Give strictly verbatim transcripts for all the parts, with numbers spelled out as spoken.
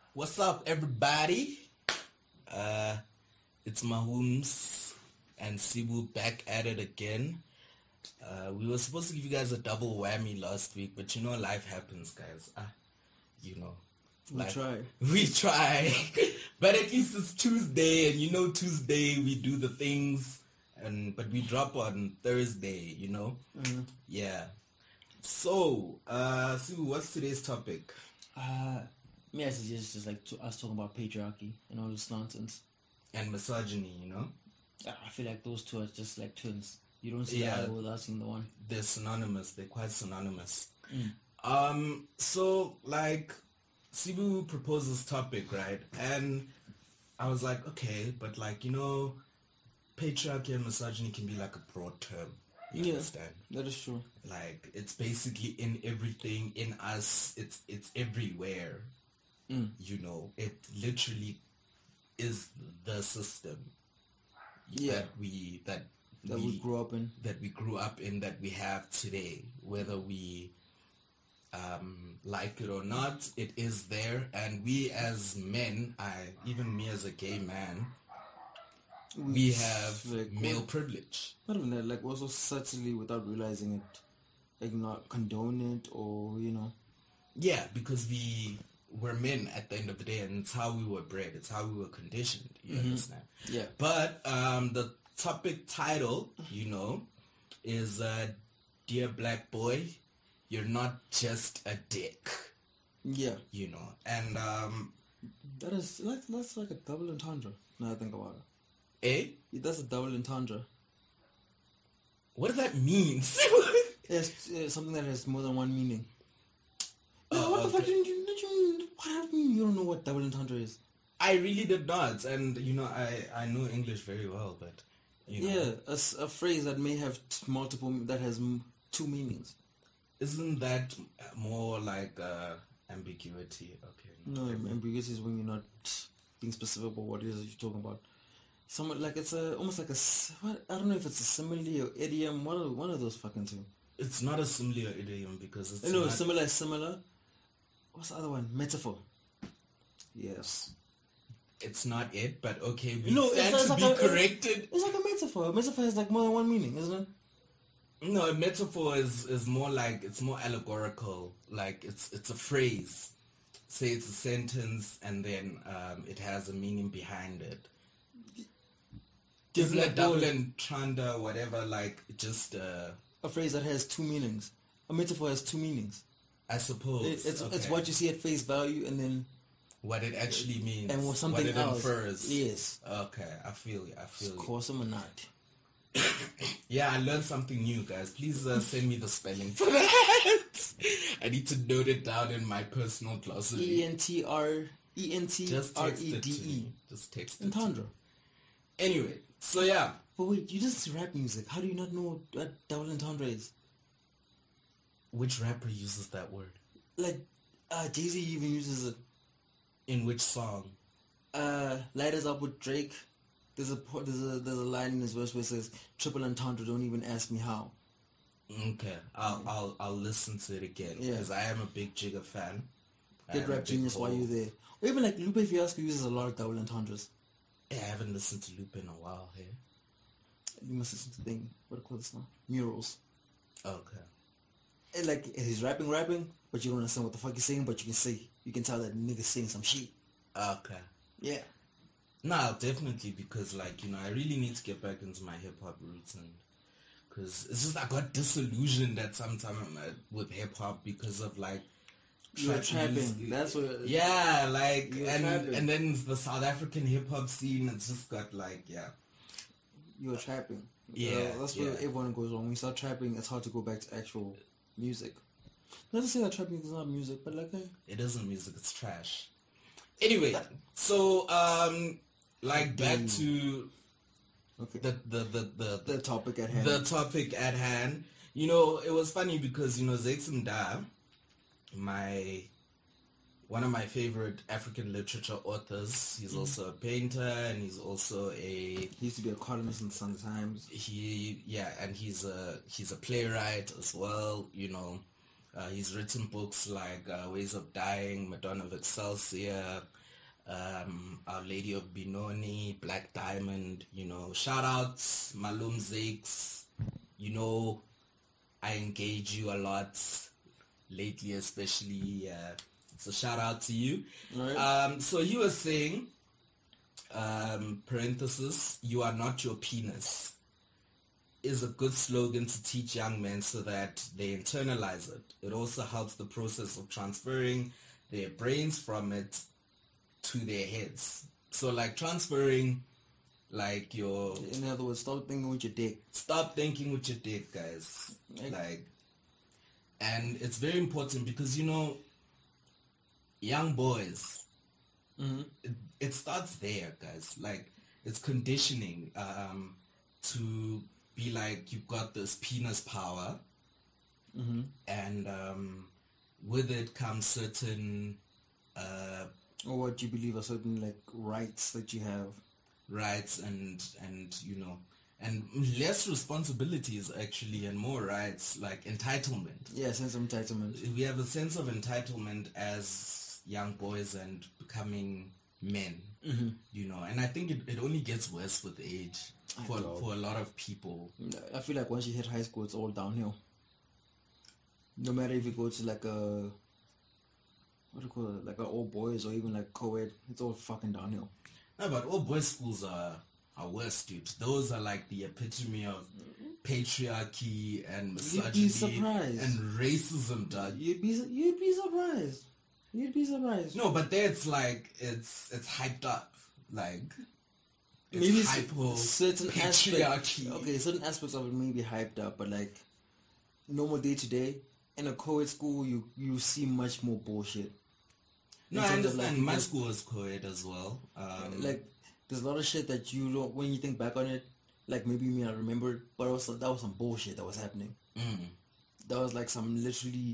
What's up, everybody? Uh, it's Mahomes and Sibu back at it again. Uh, we were supposed to give you guys a double whammy last week, but you know, life happens, guys. Ah, you know. We life. try. We try. But at least it's Tuesday, and you know Tuesday we do the things, and but we drop on Thursday, you know? Mm-hmm. Yeah. So, uh, Sibu, what's today's topic? Uh, me, I suggest just like to, us talking about patriarchy and all this nonsense. And misogyny, you know? I feel like those two are just like twins. You don't see Yeah. the other without seeing the one. They're synonymous. They're quite synonymous. Mm. Um, so like, Sibu proposed this topic, right? And I was like, okay, but like, you know, patriarchy and misogyny can be like a broad term. You Yeah. understand? That is true. Like, it's basically in everything, in us. It's it's everywhere. Mm. You know, it literally is the system. Yeah. That we that That we, grew up in. that we grew up in, that we have today, whether we um, like it or not, it is there. And we as men, I even me as a gay man, we have like, male what- privilege. Not even that, like also subtly without realizing it, like not condone it or you know. Yeah, because we were men at the end of the day, and it's how we were bred. It's how we were conditioned. You Mhm. understand? Yeah. But um, the topic title, you know, is uh, "Dear Black Boy, You're Not Just a Dick." Yeah. You know, and um, That is like that's like a double entendre. Now I think about it. eh, That's a double entendre. what does that mean? It's uh, something that has more than one meaning. Uh, No, what the okay. fuck didn't you, did you, what do you mean you don't know what double entendre is? I really did not, and you know, I I know English very well, but you know, Yeah, a, s- a phrase that may have t- multiple, that has m- two meanings. isn't that more like uh, ambiguity? Okay, No, ambiguity is when you're not being specific about what it is that you're talking about. Somewhat like it's a, almost like a, s- what, I don't know if it's a simile or idiom, one of, one of those fucking two. it's not a similar idiom because it's No, not, similar is similar. What's the other one? Metaphor. Yes. it's not it, but okay, we No, it's- stand it's to like be a- corrected. It's like a metaphor. A metaphor has like more than one meaning, isn't it? No, a metaphor is, is more like, it's more allegorical. Like, it's it's a phrase. Say it's a sentence, and then um, it has a meaning behind it. Dear Isn't a Black double Boy. entendre, whatever, like, just, uh, A phrase that has two meanings. A metaphor has two meanings. I suppose, It, it's it's okay, what you see at face value and then what it actually means, and what something what it else. infers. Yes. Okay, I feel you, I feel you. Course or not. Yeah, I learned something new, guys. Please uh, send me the spelling for that. I need to note it down in my personal glossary. E N T R E N T Just R text E it D to E. me. Just text it to Entendre. me. Anyway, so yeah. But wait, you listen to rap music. How do you not know what double entendre is? Which rapper uses that word? Like, uh, Jay-Z even uses it. In which song? Uh, Light Us Up with Drake. There's a po- there's a there's a line in his verse where it says triple entendre. Don't even ask me how. Okay, I'll I'll I'll listen to it again Yeah. because I am a big Jigga fan. I Get am a rap big genius while Hov. you're there. Or even like Lupe Fiasco uses a lot of double entendres. Yeah, I haven't listened to Lupe in a while here. You must listen to thing. What do you call this now? Murals. Okay. And like he's rapping, rapping, but you don't understand what the fuck he's saying. But you can see, you can tell that nigga's saying some shit. Okay. Yeah. No, definitely, because like, you know, I really need to get back into my hip hop roots, and because it's just I got disillusioned at some time uh, with hip hop because of like You're trap trapping. music. That's what. Yeah, like You're and trapping. and then the South African hip hop scene, it's just got like yeah. You're trapping. Yeah, Uh, that's where yeah. everyone goes wrong. When you start trapping, it's hard to go back to actual music. Not to say that trapping is not music, but like, eh, It isn't music, it's trash. Anyway, so um like back to okay, the the the the, the topic at hand. the topic at hand. You know, it was funny because, you know, Zeksim Da, my one of my favorite African literature authors, he's also a painter, and he's also a he used to be a columnist in the Sun Times. he yeah and he's a he's a playwright as well, you know. Uh, he's written books like uh, Ways of Dying, Madonna of Excelsior, um, Our Lady of Benoni, Black Diamond, you know, shout outs, Malum Zakes, you know, I engage you a lot lately, especially, uh, so shout out to you. Right. Um, so he was saying, um, parenthesis, you are not your penis, is a good slogan to teach young men so that they internalize it. It also helps the process of transferring their brains from it to their heads. So like transferring like your... In other words, stop thinking with your dick. Stop thinking with your dick, guys. Like, like and it's very important because, you know, young boys, mm-hmm. it, it starts there, guys. Like, it's conditioning um, to be like, you've got this penis power, mm-hmm. and um, with it comes certain... Uh, or what you believe are certain, like, rights that you have. Rights and, and you know, and less responsibilities, actually, and more rights, like entitlement. Yeah, sense of entitlement. We have a sense of entitlement as young boys and becoming men, mm-hmm. you know, and I think it, it only gets worse with age for, for a lot of people. I feel like once you hit high school, it's all downhill. No matter if you go to like a, what do you call it, like an all boys or even like co-ed, it's all fucking downhill. No, but all boys schools are, are worse, dude. Those are like the epitome of patriarchy and misogyny You'd be surprised. and racism, dog. You'd be, you'd be surprised. You'd be surprised. No, but there it's like, it's it's hyped up. Like, it's maybe hypo certain patriarchy. Aspect, okay, certain aspects of it may be hyped up, but like, normal day to day, in a co-ed school, you, you see much more bullshit. No, I understand. Like, my school was co-ed as well. Um, like, there's a lot of shit that you don't, when you think back on it, like maybe you may not remember it, but also that was some bullshit that was happening. Mm. That was like some literally,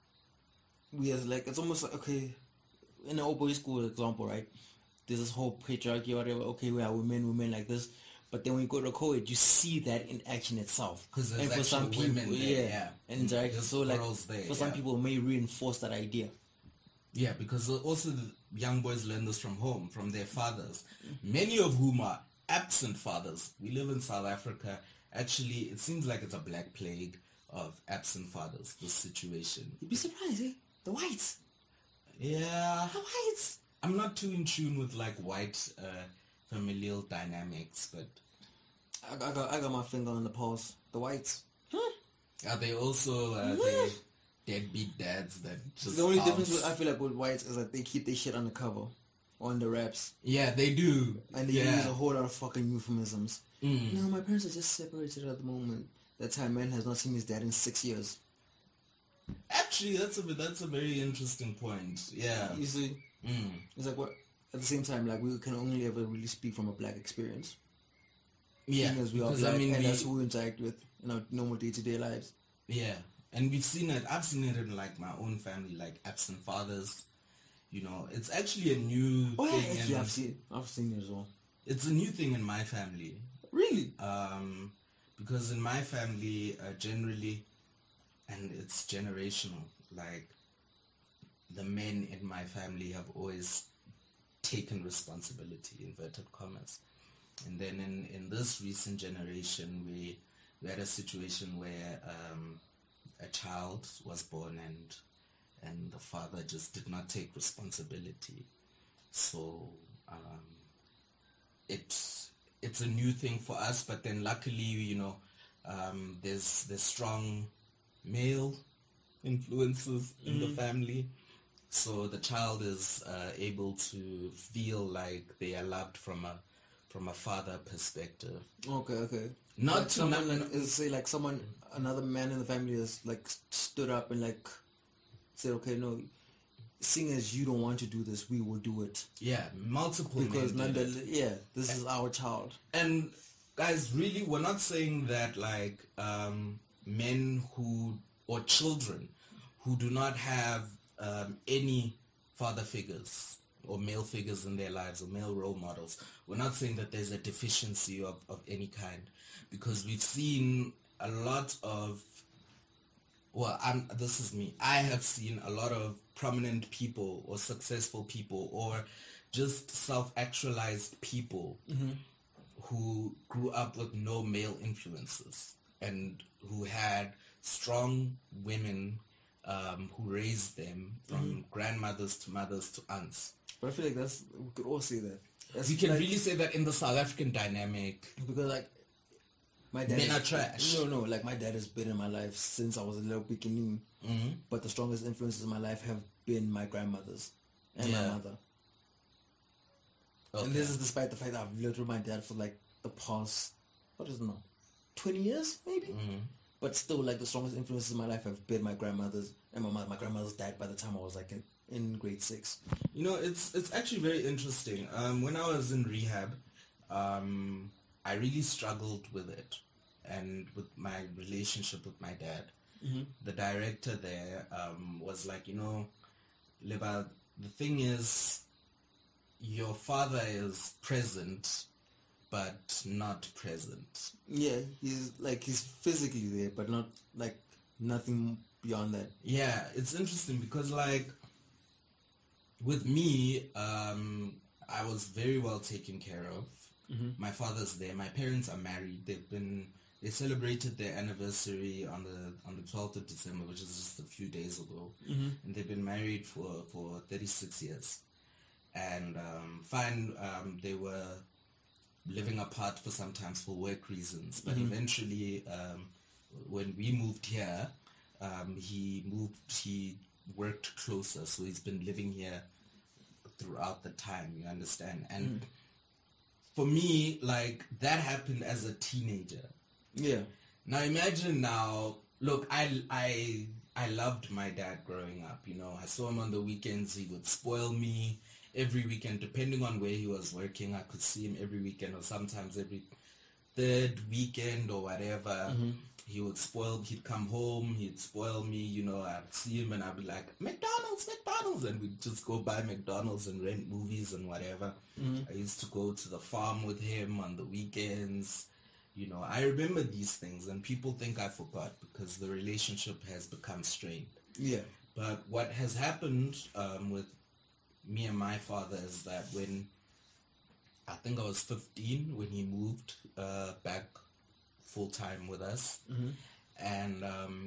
we as like, it's almost like, okay, in an old boys school example, right? There's this whole patriarchy or whatever, okay, we are women, women like this. But then when you go to co-ed, you see that in action itself. Because there's and for actual some people, women there, yeah, yeah. and interaction. So like, there, for some yeah. people, it may reinforce that idea. Yeah, because also the young boys learn this from home, from their fathers, many of whom are absent fathers. We live in South Africa. Actually, it seems like it's a black plague of absent fathers, this situation. You'd be surprised, eh? The whites. Yeah. The whites. I'm not too in tune with like white uh, familial dynamics, but... I, I, got, I got my finger on the pulse. The whites. Huh? Are they also... Uh, they, deadbeat dads that just the only bounce. difference with, I feel like with whites is that they keep their shit undercover on the raps. Yeah, they do. And they yeah. use a whole lot of fucking euphemisms. Mm. No, my parents are just separated at the moment. That time man has not seen his dad in six years. Actually, that's a that's a very interesting point. Yeah. You see? Mm. It's like what at the same time, like we can only ever really speak from a black experience. Yeah. As we are because, black, I mean, and we, that's who we interact with in our normal day to day lives. Yeah. And we've seen it, I've seen it in like my own family, like absent fathers. You know, it's actually a new oh, thing. Yeah, actually, in, I've seen I've seen it as well. It's a new thing in my family. Really? Um, because in my family, uh, generally, and it's generational, like the men in my family have always taken responsibility, inverted commas. And then in, in this recent generation, we, we had a situation where um, a child was born and and the father just did not take responsibility. So um, it's it's a new thing for us, but then luckily, you know, um, there's there's strong male influences in mm. the family. So the child is uh, able to feel like they are loved from a from a father perspective. Okay, okay. Not like someone not, like is say like someone another man in the family has like stood up and like said, okay, no, seeing as you don't want to do this, we will do it. Yeah, multiple because men none the, yeah, this and, is our child. And guys, really, we're not saying that like um, men who or children who do not have um, any father figures or male figures in their lives or male role models. We're not saying that there's a deficiency of, of any kind, because we've seen a lot of, well, I'm, this is me, I have seen a lot of prominent people or successful people or just self-actualized people Mm-hmm. who grew up with no male influences and who had strong women um, who raised them from Mm-hmm. grandmothers to mothers to aunts. But I feel like that's, we could all say that. That's We can like, really say that in the South African dynamic, because like my dad men is- are trash. No, no, like my dad has been in my life since I was a little beginning. Mm-hmm. But the strongest influences in my life have been my grandmothers and Yeah. my mother. Okay. And this is despite the fact that I've lived with my dad for like the past, what is it now, twenty years maybe? Mhm. But still, like, the strongest influences in my life have been my grandmothers and my mother. My grandmother's died by the time I was like in, in grade six. You know, it's it's actually very interesting. Um, when I was in rehab, um, I really struggled with it and with my relationship with my dad. Mm-hmm. The director there um, was like, you know, Leba, the thing is, your father is present, but not present. Yeah, he's like, he's physically there, but not like nothing beyond that. Yeah, it's interesting because like with me, um, I was very well taken care of. Mm-hmm. My father's there. My parents are married. They've been they celebrated their anniversary on the on the twelfth of December, which is just a few days ago, Mm-hmm. and they've been married for for thirty-six years. And um, fine, um, they were living apart for sometimes for work reasons, but Mhm. eventually, um, when we moved here, um, he moved. He worked closer, so he's been living here throughout the time. You understand? And Mm. for me, like that happened as a teenager. Yeah. Now imagine now, look, I, I, I loved my dad growing up, you know, I saw him on the weekends, he would spoil me every weekend, depending on where he was working, I could see him every weekend or sometimes every third weekend or whatever. Mm-hmm. He would spoil, he'd come home, he'd spoil me, you know, I'd see him and I'd be like, McDonald's, McDonald's, and we'd just go buy McDonald's and rent movies and whatever. Mm-hmm. I used to go to the farm with him on the weekends. You know, I remember these things and people think I forgot because the relationship has become strained. Yeah. But what has happened um, with me and my father is that when I think I was fifteen when he moved uh, back full time with us, Mm-hmm. and um,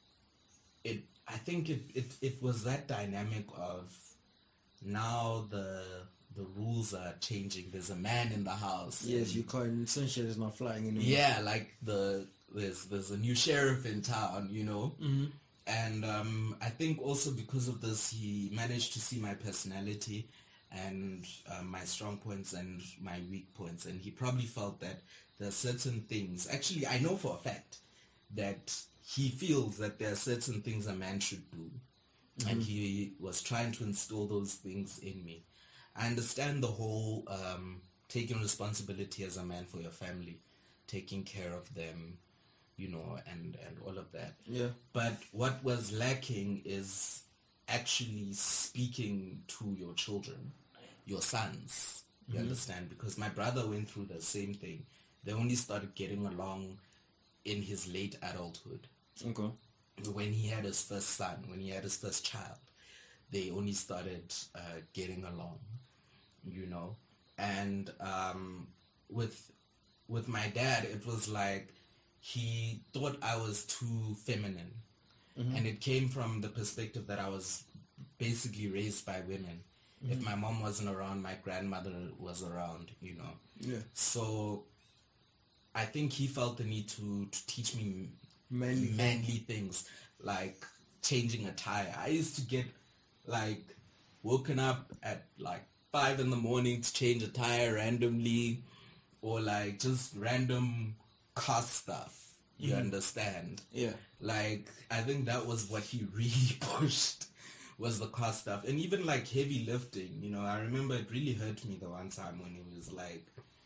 it I think it, it, it was that dynamic of now the the rules are changing. There's a man in the house. Yes, and- you can't, sunshine is not flying anymore. yeah, like the there's there's a new sheriff in town, you know. Mm-hmm. And um, I think also because of this, he managed to see my personality and um, my strong points and my weak points. And he probably felt that there are certain things. Actually, I know for a fact that he feels that there are certain things a man should do. And he was trying to instill those things in me. I understand the whole um, taking responsibility as a man for your family, taking care of them, you know, and, and all of that. Yeah. But what was lacking is actually speaking to your children, your sons, you understand? Because my brother went through the same thing. They only started getting along in his late adulthood. Okay. When he had his first son, when he had his first child, they only started uh, getting along, you know? And um, with with my dad, it was like, he thought I was too feminine. Mm-hmm. And it came from the perspective that I was basically raised by women. Mm-hmm. If my mom wasn't around, my grandmother was around, you know. Yeah. So I think he felt the need to, to teach me Manly. manly things, like changing a tire. I used to get like woken up at like five in the morning to change a tire randomly, or like just random car stuff. You Mhm. understand? Yeah. Like, I think that was what he really pushed, was the car stuff. And even like heavy lifting, you know, I remember it really hurt me the one time when he was like,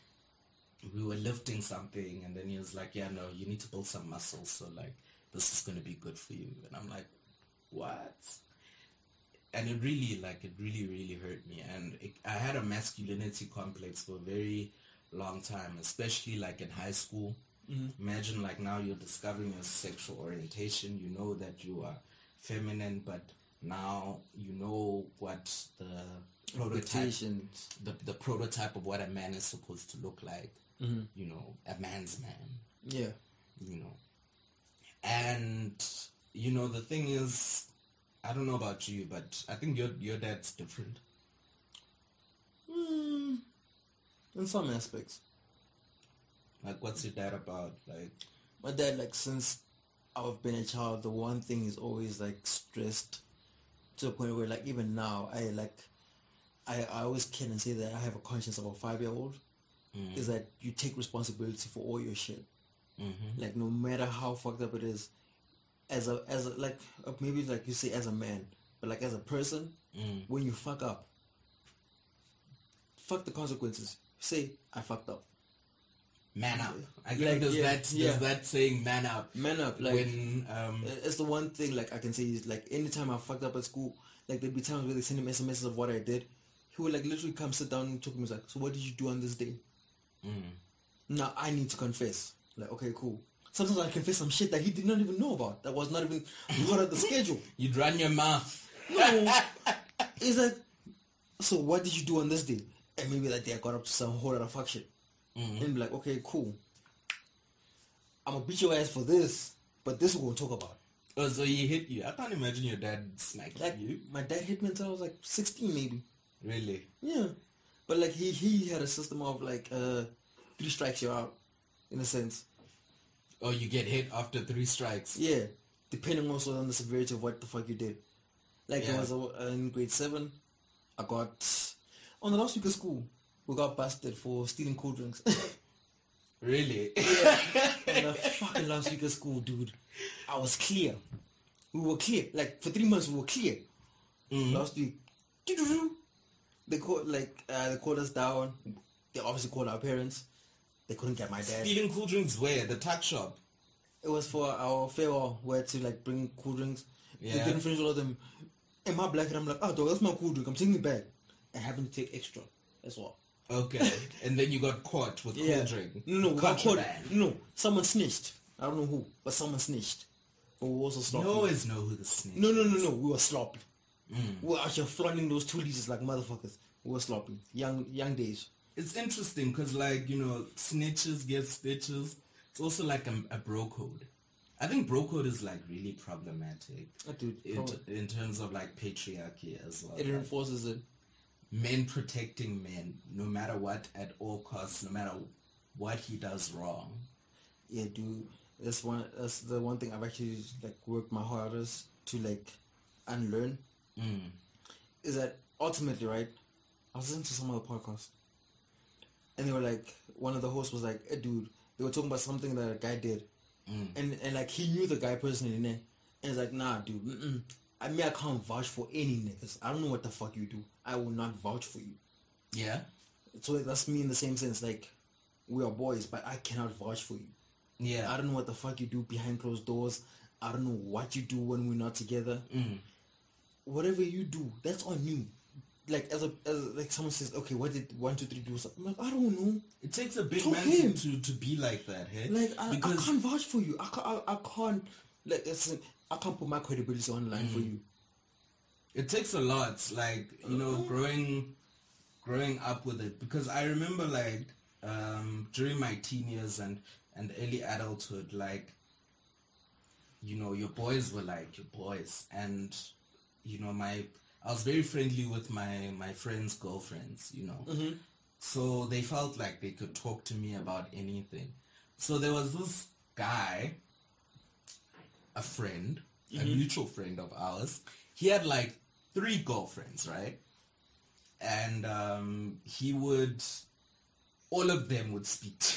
we were lifting something and then he was like, yeah, no, you need to build some muscle. So like, this is going to be good for you. And I'm like, what? And it really, like, it really, really hurt me. And it, I had a masculinity complex for a very long time, especially like in high school. Mm-hmm. Imagine like now you're discovering your sexual orientation. You know that you are feminine, but Now you know what the prototype, Expectations. the, the prototype of what a man is supposed to look like. Mm-hmm. You know, a man's man. Yeah. You know, and you know the thing is, I don't know about you, but I think your your dad's different. Mm, in some aspects. Like, what's your dad about? Like, My dad, like, since I've been a child, the one thing is always, like, stressed to a point where, like, even now, I, like, I, I always can and say that I have a conscience of a five-year-old, mm, is that you take responsibility for all your shit. mm-hmm, Like, no matter how fucked up it is, as a, as a, like, uh, maybe, like, you say as a man, but, like, as a person, mm, when you fuck up, fuck the consequences. Say, I fucked up. man up. I Like, think does yeah, that does yeah. that saying man up Man up, like, when um it's the one thing, like, I can say is, like, anytime I fucked up at school, like, there'd be times where they send him S M Ses of what I did. He would, like, literally come sit down and talk to me. He's like, so what did you do on this day? mm, Now I need to confess. Like, okay, cool. Sometimes I confess some shit that he did not even know about. That was not even part of the schedule. you'd run your mouth. No. It's like, so what did you do on this day? And maybe that day I got up to some whole lot of fuck shit. Mm-hmm. And be like, okay, cool. I'm gonna beat your ass for this, but this we're gonna talk about. Oh, so he hit you. I can't imagine your dad smacking Like, you. my dad hit me until I was like sixteen, maybe. Really? Yeah, but like he he had a system of like uh three strikes you're out, in a sense. Oh, you get hit after three strikes. Yeah, depending also on the severity of what the fuck you did. Like Yeah. it was uh, in grade seven, I got on the last week of school. We got busted for stealing cool drinks. Really? Yeah, on the fucking last week of school, dude. I was clear. We were clear. Like for three months, we were clear. Mhm. Last week, doo-doo-doo. they called like uh, they called us down. They obviously called our parents. They couldn't get my dad. Stealing cool drinks where? The tuck shop. It was for our farewell. We had to like bring cool drinks. They Yeah. didn't finish all of them. And my black and I'm like, oh dog, that's my cool drink. I'm taking it back. And having to take extra as well. Okay. And then you got caught with Yeah. cool drink. No, no, we got caught. Contraband. No, someone snitched. I don't know who, but someone snitched. But we were also sloppy. You always know who the snitch No, no, no, no. We were sloppy. Mm. We were actually flaunting those two liters like motherfuckers. We were sloppy. Young, young days. It's interesting because, like, you know, snitches get stitches. It's also like a, a bro code. I think bro code is, like, really problematic Uh, dude, in, come on. in terms of, like, patriarchy as well. It Like, reinforces it. men protecting men, no matter what, at all costs, no matter what he does wrong. Yeah, dude. That's one. That's the one thing I've actually like worked my hardest to like unlearn. Mm. Is that ultimately, right? I was listening to some other podcast, and they were like, one of the hosts was like, hey, dude, they were talking about something that a guy did, Mm. and and like he knew the guy personally, and it's like, nah, dude, mm-mm. I mean, I can't vouch for any niggas. I don't know what the fuck you do. I will not vouch for you. Yeah? So that's me in the same sense. Like, we are boys, but I cannot vouch for you. Yeah. I don't know what the fuck you do behind closed doors. I don't know what you do when we're not together. Mm. Whatever you do, that's on you. Like as a as like someone says, okay, what did one two three do? So I'm like, I don't know. It takes a big Talk man him. to, to, to be like that, hey? Like I, I because can't vouch for you. I can't. I, I can't. Like it's, I can't put my credibility on the line for you. it takes a lot, like, you know, growing growing up with it. Because I remember, like, um, during my teen years and, and early adulthood, like, you know, your boys were like your boys. And, you know, my I was very friendly with my, my friends' girlfriends, you know. Mm-hmm. So they felt like they could talk to me about anything. So there was this guy, a friend, a mutual friend of ours. He had like three girlfriends, right? And um, he would, all of them would speak to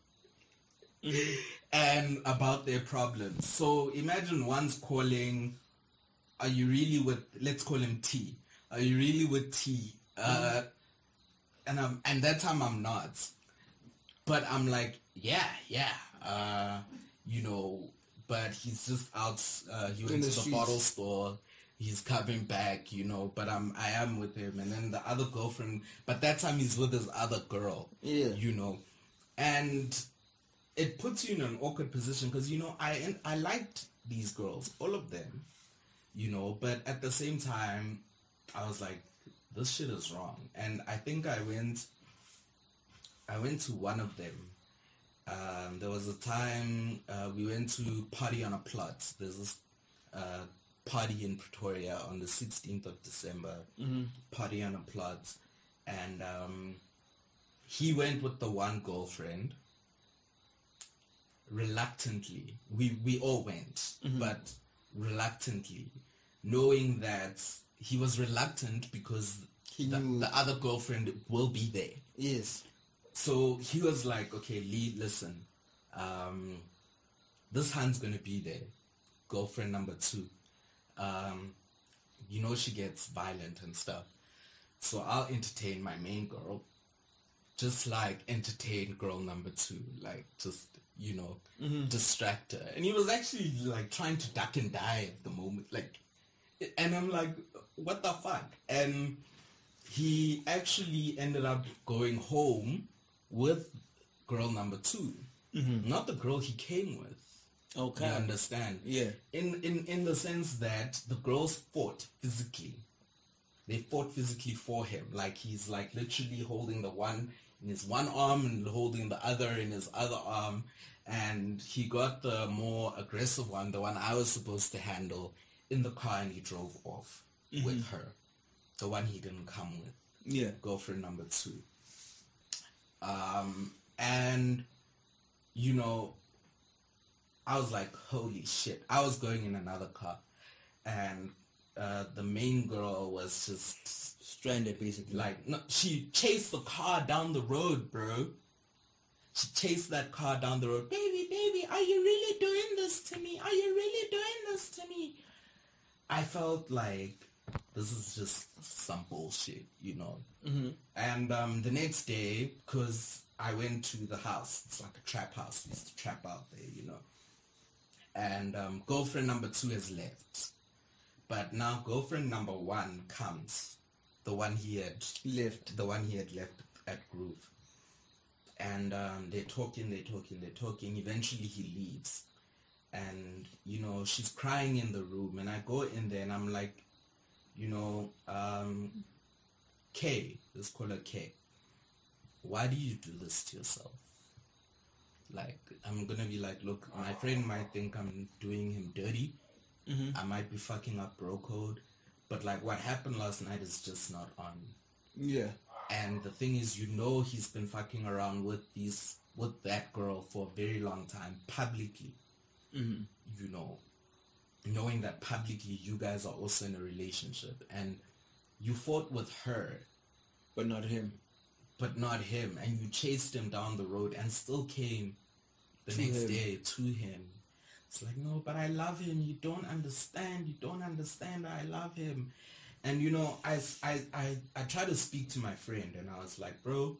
me. Mm-hmm. And about their problems. So imagine one's calling, are you really with, let's call him T. Are you really with T? Uh, and I'm, and that time I'm not. But I'm like, yeah, yeah. Uh, you know, but he's just out, uh, he went In the to the streets. bottle store. He's coming back, you know, but I'm, I am with him. And then the other girlfriend, but that time he's with his other girl. Yeah. You know. And it puts you in an awkward position because, you know, I I liked these girls, all of them. you know, but at the same time, I was like, this shit is wrong. And I think I went, I went to one of them. Um, there was a time uh, we went to party on a plot. There's this uh, party in Pretoria on the sixteenth of December, Mm-hmm. party on a plot. And um, he went with the one girlfriend. Reluctantly, we, we all went, Mm-hmm. but reluctantly, knowing that he was reluctant because He the, knew. the other girlfriend will be there. Yes. So he was like, okay, Lee, listen, um, this hand's going to be there. Girlfriend number two. Um, you know, she gets violent and stuff. So I'll entertain my main girl, just like entertain girl number two, like just, you know, Mm-hmm. distract her. And he was actually like trying to duck and dive at the moment. Like, and I'm like, what the fuck? And he actually ended up going home with girl number two, Mm-hmm. not the girl he came with. Okay. You understand? Yeah. In, in, in the sense that the girls fought physically. They fought physically for him. Like he's like literally holding the one in his one arm and holding the other in his other arm. And he got the more aggressive one, the one I was supposed to handle, in the car, and he drove off Mm-hmm. with her. The one he didn't come with. Yeah. Girlfriend number two. Um, and, you know, I was like, holy shit. I was going in another car. And uh, the main girl was just Stranded, basically. like, no, she chased the car down the road, bro. She chased that car down the road. Baby, baby, are you really doing this to me? Are you really doing this to me? I felt like this is just some bullshit, you know. Mm-hmm. And um, the next day, because I went to the house, it's like a trap house. We used to trap out there, you know. And um, girlfriend number two has left. But now girlfriend number one comes. The one he had Left. the one he had left at Groove. And um, they're talking, they're talking, they're talking. Eventually he leaves. And, you know, she's crying in the room. And I go in there and I'm like, you know, um, Kay, let's call her Kay. Why do you do this to yourself? Like, I'm going to be like, look, my friend might think I'm doing him dirty. Mm-hmm. I might be fucking up bro code. But, like, what happened last night is just not on. Yeah. And the thing is, you know, he's been fucking around with these, with that girl for a very long time, publicly. Mm-hmm. You know, knowing that publicly you guys are also in a relationship, and you fought with her, But not him. but not him, and you chased him down the road and still came the To next him. day to him. It's like, no, but I love him. You don't understand. You don't understand. I love him. And, you know, I, I, I, I tried to speak to my friend, and I was like, bro,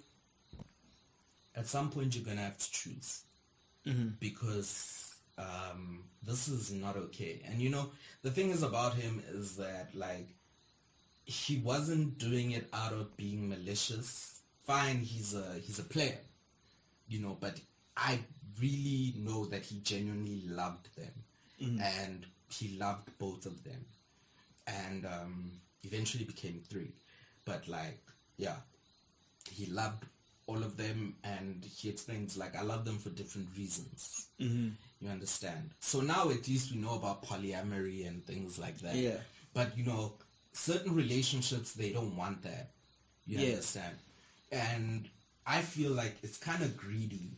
at some point you're going to have to choose. Mm-hmm. Because um, this is not okay. And, you know, the thing is about him is that, like, he wasn't doing it out of being malicious. Fine, he's a, he's a player, you know, but I really know that he genuinely loved them. Mm-hmm. And he loved both of them. And um, eventually became three. But, like, yeah, he loved all of them, and he explains, like, I love them for different reasons. Mm-hmm. You understand? So now at least we know about polyamory and things like that. Yeah. But, you know, certain relationships, they don't want that. You Yeah. understand? And I feel like it's kind of greedy,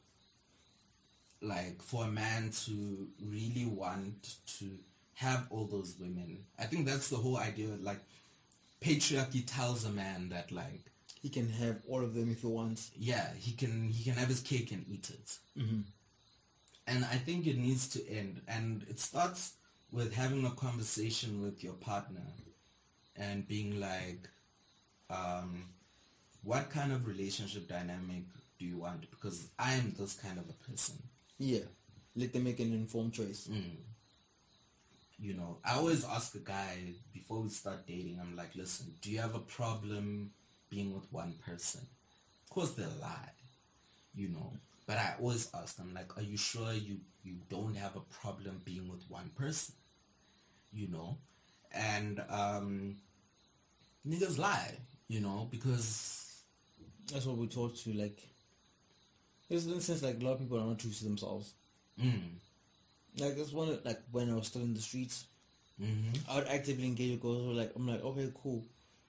like, for a man to really want to have all those women. I think that's the whole idea. Like, patriarchy tells a man that, like, He can have all of them if he wants. yeah, he can he can have his cake and eat it. Mm-hmm. And I think it needs to end. And it starts with having a conversation with your partner and being like, um, what kind of relationship dynamic do you want? Because I am this kind of a person. Yeah. Let them make an informed choice. Mm. You know, I always ask a guy before we start dating, I'm like, listen, do you have a problem being with one person? Of course they'll lie, you know. But I always ask them, like, are you sure you, you don't have a problem being with one person? you know, and um, niggas lie, you know, because that's what we're taught to, like, there's in a sense, like, a lot of people are not true to themselves. mm, Like, that's one of, like, when I was still in the streets, mm-hmm. I would actively engage with girls who were like, I'm like, okay, cool.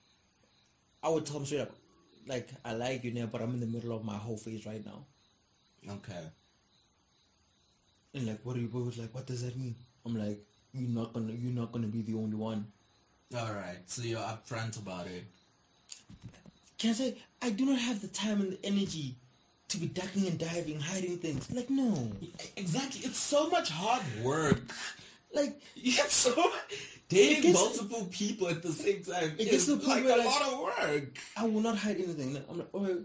I would tell them straight up, like, I like you now, but I'm in the middle of my whole phase right now. Okay. And like, what are you both like? What does that mean? I'm like, you're not gonna, you're not gonna be the only one. All right. So you're upfront about it. Can I say, I do not have the time and the energy to be ducking and diving, hiding things. Like, no. Exactly. It's so much hard work. Like, It's so dating gets- multiple people at the same time. It It's gets to the point like where, a like- lot of work. I will not hide anything. Like, I'm like, oh,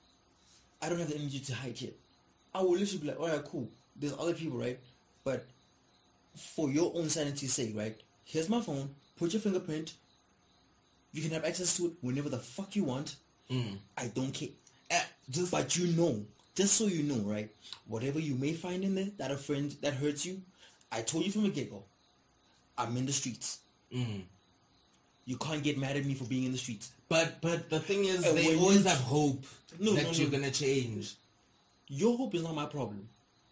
I don't have the energy to hide shit. I will literally be like, alright, cool. There's other people, right? But for your own sanity's sake, right? Here's my phone. Put your fingerprint. You can have access to it whenever the fuck you want. Mm. I don't care. Uh, just But you know, just so you know, right? Whatever you may find in there that a friend that hurts you, I told you from the get-go, I'm in the streets. Mm. You can't get mad at me for being in the streets. But but the thing is, And they when always you- have hope No, that no, you're no. gonna change. Your hope is not my problem.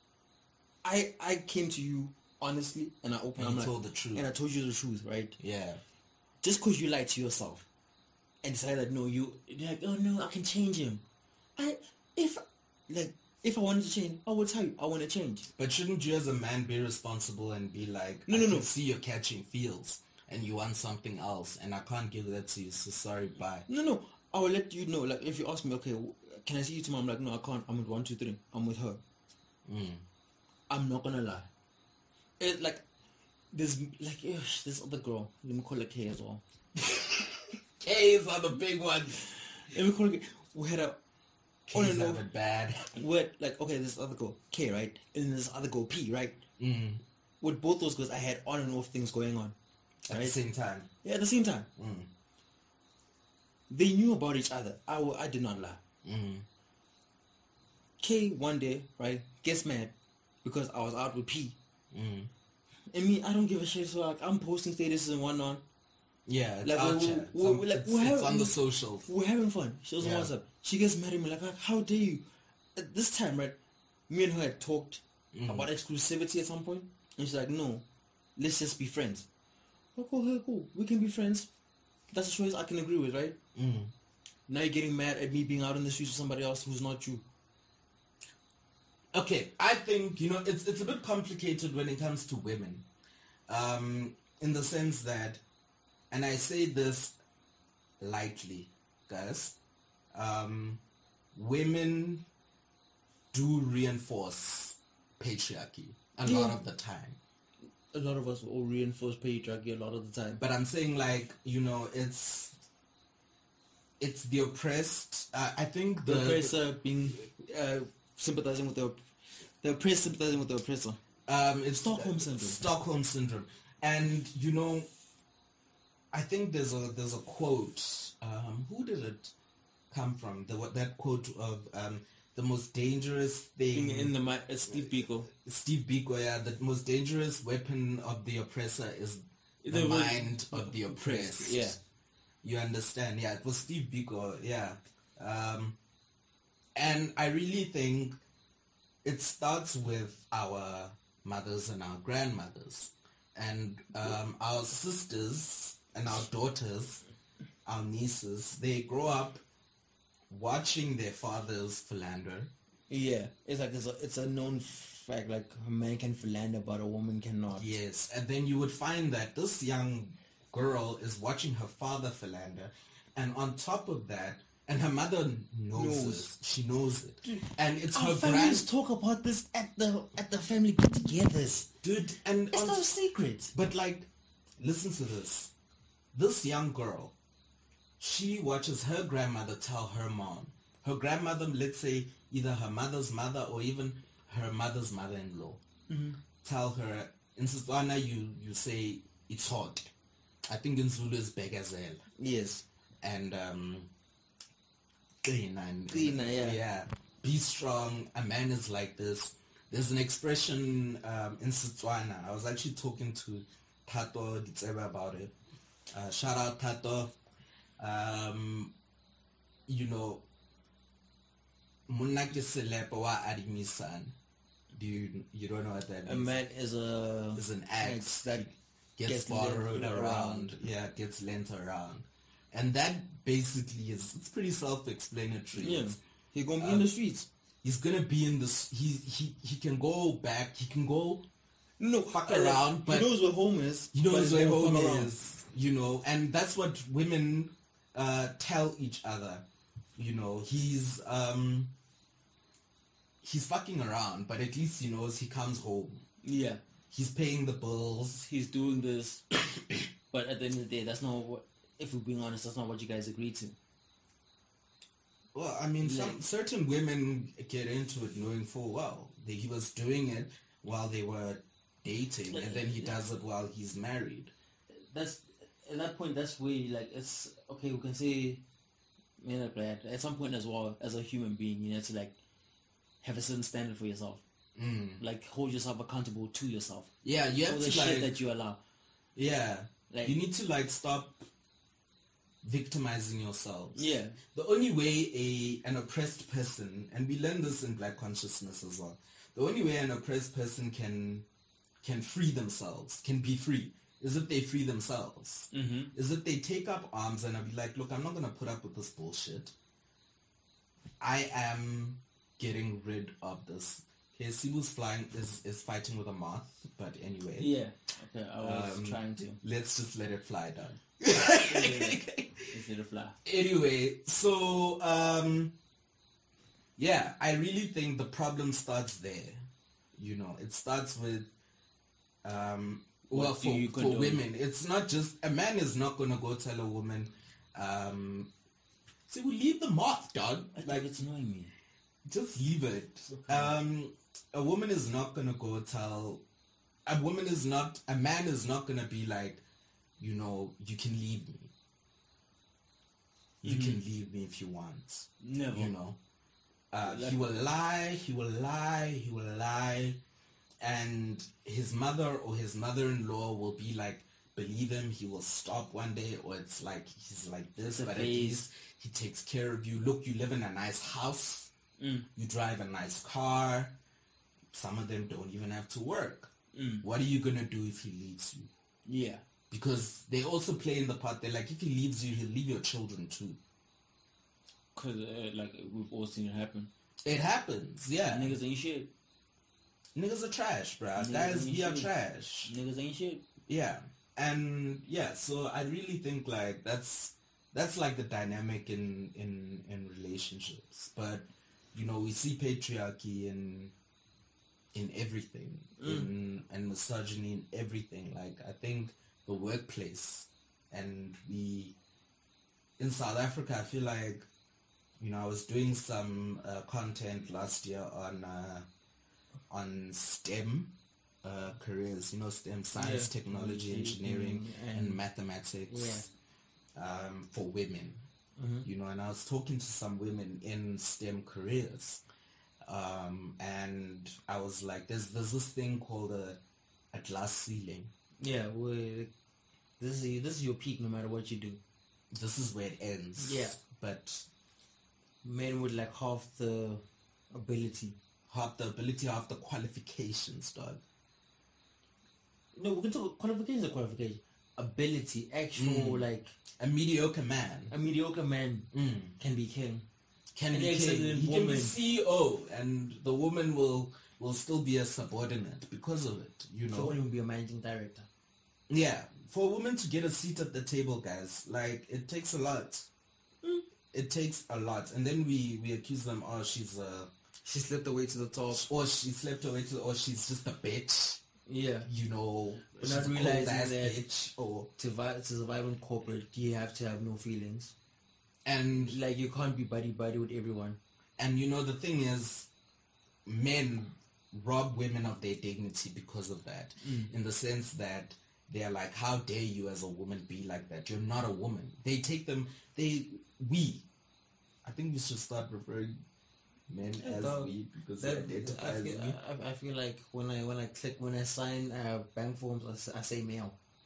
I I came to you honestly, and I opened. And I'm you like, told the truth. and I told you the truth, right? Yeah. Just because you lied to yourself and decided that no, you you're like, oh no, I can change him. I if like if I wanted to change, I would tell you I want to change. But shouldn't you as a man be responsible and be like, No, I no, can no. see you're catching feels and you want something else and I can't give that to you, so sorry, bye. No, no, I will let you know. Like if you ask me, okay, w- can I see you tomorrow? I'm like, no, I can't. I'm with one, two, three. I'm with her. Mm. I'm not gonna lie. It like there's like ugh, this other girl. Let me call her K as well. K's are the big ones. Let me call her K. We had a on K's and have off. it bad. With like okay, this other girl K, right, and this other girl P, right. Mm. With both those girls, I had on and off things going on. At Right? the same time. Yeah, at the same time. Mm. They knew about each other. I, w- I did not lie. Mm. K one day, right, gets mad because I was out with P. Mm. And me, I don't give a shit. So like, I'm posting statuses and whatnot. Yeah, it's Like, out we- chat. we- It's on- we- like, it's, we're it's having- on the socials. We're having fun. She doesn't know Yeah. what's up. She gets mad at me like, like, how dare you? At this time, right, me and her had talked Mm. about exclusivity at some point, and she's like, no, let's just be friends. Like, okay, cool. We can be friends. That's a choice I can agree with, right? Mm. Now you're getting mad at me being out in the streets with somebody else who's not you. Okay, I think, you know, it's it's a bit complicated when it comes to women. Um, in the sense that, and I say this lightly, guys, um, women do reinforce patriarchy a lot Yeah. of the time. A lot of us all reinforce patriarchy a lot of the time. But I'm saying, like, you know, it's it's the oppressed. Uh, I think the, The oppressor being uh, sympathizing with the op- the oppressed sympathizing with the oppressor. Um, it's Stockholm syndrome. Stockholm syndrome, and you know, I think there's a there's a quote. Um, who did it come from? The what that quote of um, the most dangerous thing In, in the mi- uh, Steve Biko. Steve Biko. Yeah, the most dangerous weapon of the oppressor is the, The word- mind of the oppressed. Yeah. You understand? Yeah, it was Steve Biko. Yeah, um, and I really think it starts with our mothers and our grandmothers and um, our sisters and our daughters, our nieces. They grow up watching their fathers philander. Yeah, it's like it's a, it's a known fact. Like a man can philander, but a woman cannot. Yes, and then you would find that this young girl is watching her father philander, and on top of that, and her mother knows, Knows. it. She knows it, and it's Our her families grand talk about this at the at the family get-togethers. dude. And It's on- no secret. But like, listen to this. This young girl, she watches her grandmother tell her mom. Her grandmother, let's say either her mother's mother or even her mother's mother-in-law, Mm-hmm. tell her, in Setswana you, you say, it's hot. I think in Zulu is Begazel. Yes. And, um, Qina and- Qina, yeah. Yeah. Be strong. A man is like this. There's an expression um, in Setswana. I was actually talking to Tato Ditsebe about it. Uh, shout out Tato. Um, you know, Munake Selepa wa Adimisan. Do you you don't know what that means? A man is a is an axe that gets, gets borrowed around. around. Yeah, gets lent around. And that basically is, it's pretty self-explanatory. Yeah. It's, He's gonna be uh, in the streets. He's gonna be in this. He he he can go back. He can go. No, fuck around. But he knows where home is. He knows where home around. is. You know, and that's what women uh, tell each other. You know, he's um. He's fucking around, but at least he knows he comes home. Yeah. He's paying the bills. He's doing this. But at the end of the day, that's not what, if we're being honest, that's not what you guys agreed to. Well, I mean, some like, certain women get into it knowing full well that he was doing it while they were dating, like, and then he does it while he's married. That's, at that point, that's where, like, it's, okay, we can say, man, like that. At some point as well, as a human being, you know, to, like, have a certain standard for yourself. Mm. Like, hold yourself accountable to yourself. Yeah, you have for to, the shit like, that you allow. Yeah. Like, you need to, like, stop victimizing yourselves. Yeah. The only way a an oppressed person, and we learn this in Black consciousness as well, the only way an oppressed person can can free themselves, can be free, is if they free themselves. Mm-hmm. Is if they take up arms and be like, look, I'm not going to put up with this bullshit. I am getting rid of this. Okay, Sibu's flying is, is fighting with a moth, but anyway. Yeah. Okay, I was um, trying to. Let's just let it fly down. Let's let it fly. Anyway, so um yeah, I really think the problem starts there. You know, it starts with um well What do for, you for condone? women. It's not just a man is not gonna go tell a woman, um see, we leave the moth, dog. I think Like, it's annoying me. just leave it. Okay. Um, a woman is not gonna go tell. A woman is not. A man is not gonna be like, you know, you can leave me. You Mhm. can leave me if you want. Never. You know. Uh, Like- he will lie. He will lie. He will lie, and his mother or his mother-in-law will be like, believe him. He will stop one day, or it's like he's like this, It's a but at phase. least he takes care of you. Look, you live in a nice house. Mm. You drive a nice car. Some of them don't even have to work. Mm. What are you going to do if he leaves you? Yeah. Because they also play in the part, they're like, if he leaves you, he'll leave your children too. Because, uh, like, we've all seen it happen. It happens, yeah. Niggas ain't shit. Niggas are trash, bruh. Niggas Guys, ain't we are shit. trash. Niggas ain't shit. Yeah. And yeah, so I really think like that's that's like the dynamic in in in relationships. But you know, we see patriarchy in in everything, Mm. in and misogyny in everything. Like I think the workplace, and we in South Africa, I feel like, you know, I was doing some uh, content last year on uh, on STEM uh, careers. You know, STEM: science, Yeah. technology, Mm, engineering, and- and mathematics um, for women. Mm-hmm. You know, and I was talking to some women in STEM careers, um, and I was like, "There's there's this thing called a a glass ceiling. Yeah, well, this is this is your peak no matter what you do. This is where it ends." Yeah. But Men with like half the ability. half the ability, half the qualifications, dog. No, we can talk qualifications or qualification. Ability, actual Mm. like A mediocre man a mediocre man mm. can be king. can An be king. excellent He can be woman. C E O, and the woman will will still be a subordinate because of it. You So know. won't even be a managing director. Yeah, for a woman to get a seat at the table, guys, like it takes a lot. Mm. It takes a lot, and then we we accuse them. Oh, she's a, She slipped away to the top. or she slept away to, or she's just a bitch. Yeah. You know, But she's not a realizing cold-ass that- bitch. Or To, vi- to survive in corporate, you have to have no feelings. and Like you can't be buddy buddy with everyone. and you know the thing is, men rob women of their dignity because of that. Mm. In the sense that they're like, how dare you as a woman be like that? You're not a woman. They take them, they, we. I think we should start referring men Yeah, as dog. we because That, they identify I, as feel, we. I, I feel like when I when I click when I sign uh, bank forms, I, s- I say male.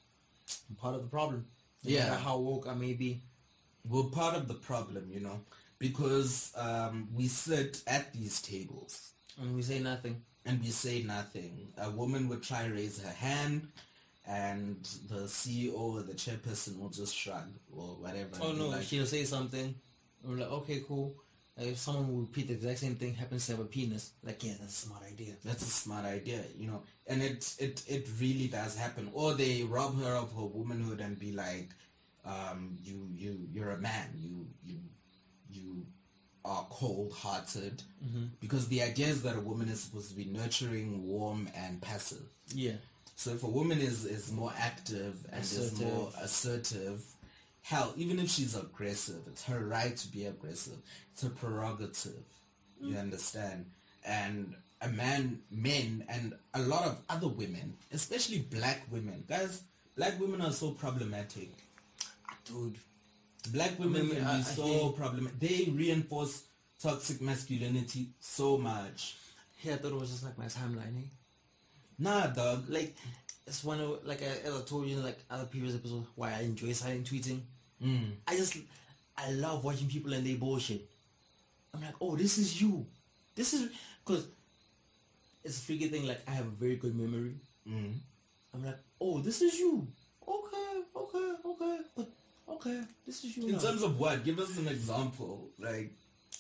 I'm part of the problem. No Yeah. matter how woke I may be. We're part of the problem, you know, because um, we sit at these tables And we say nothing. and we say nothing. A woman would try to raise her hand, and the C E O or the chairperson will just shrug or whatever. Oh and be no, like, she'll say something. And we're like, okay, cool. Like, if someone will repeat the exact same thing, happens to have a penis, like, yeah, that's a smart idea. that's a smart idea, you know, and it it it really does happen. Or they rob her of her womanhood and be like, um, you you you're a man, you you you are cold-hearted, Mm-hmm. because the idea is that a woman is supposed to be nurturing, warm, and passive. Yeah. So if a woman is is more active and is Assertive. more assertive, hell, even if she's aggressive, it's her right to be aggressive. It's her prerogative. You understand? And a man, men, and a lot of other women, especially black women, guys, black women are so problematic. Dude. Black women mean, can I- be I so hear- problematic. They reinforce toxic masculinity so much. Yeah, I thought it was just like my timeline, eh? Nah, dog. Like, it's one of, like, I, as I told you in, like, other previous episodes, why I enjoy silent tweeting. Mm. I just, I love watching people and they bullshit. I'm like, oh, this is you. This is, because it's a freaky thing, like, I have a very good memory. Mm. I'm like, oh, this is you. Okay, okay, okay, but, okay, this is you In now. terms of what? Give us an example. Like,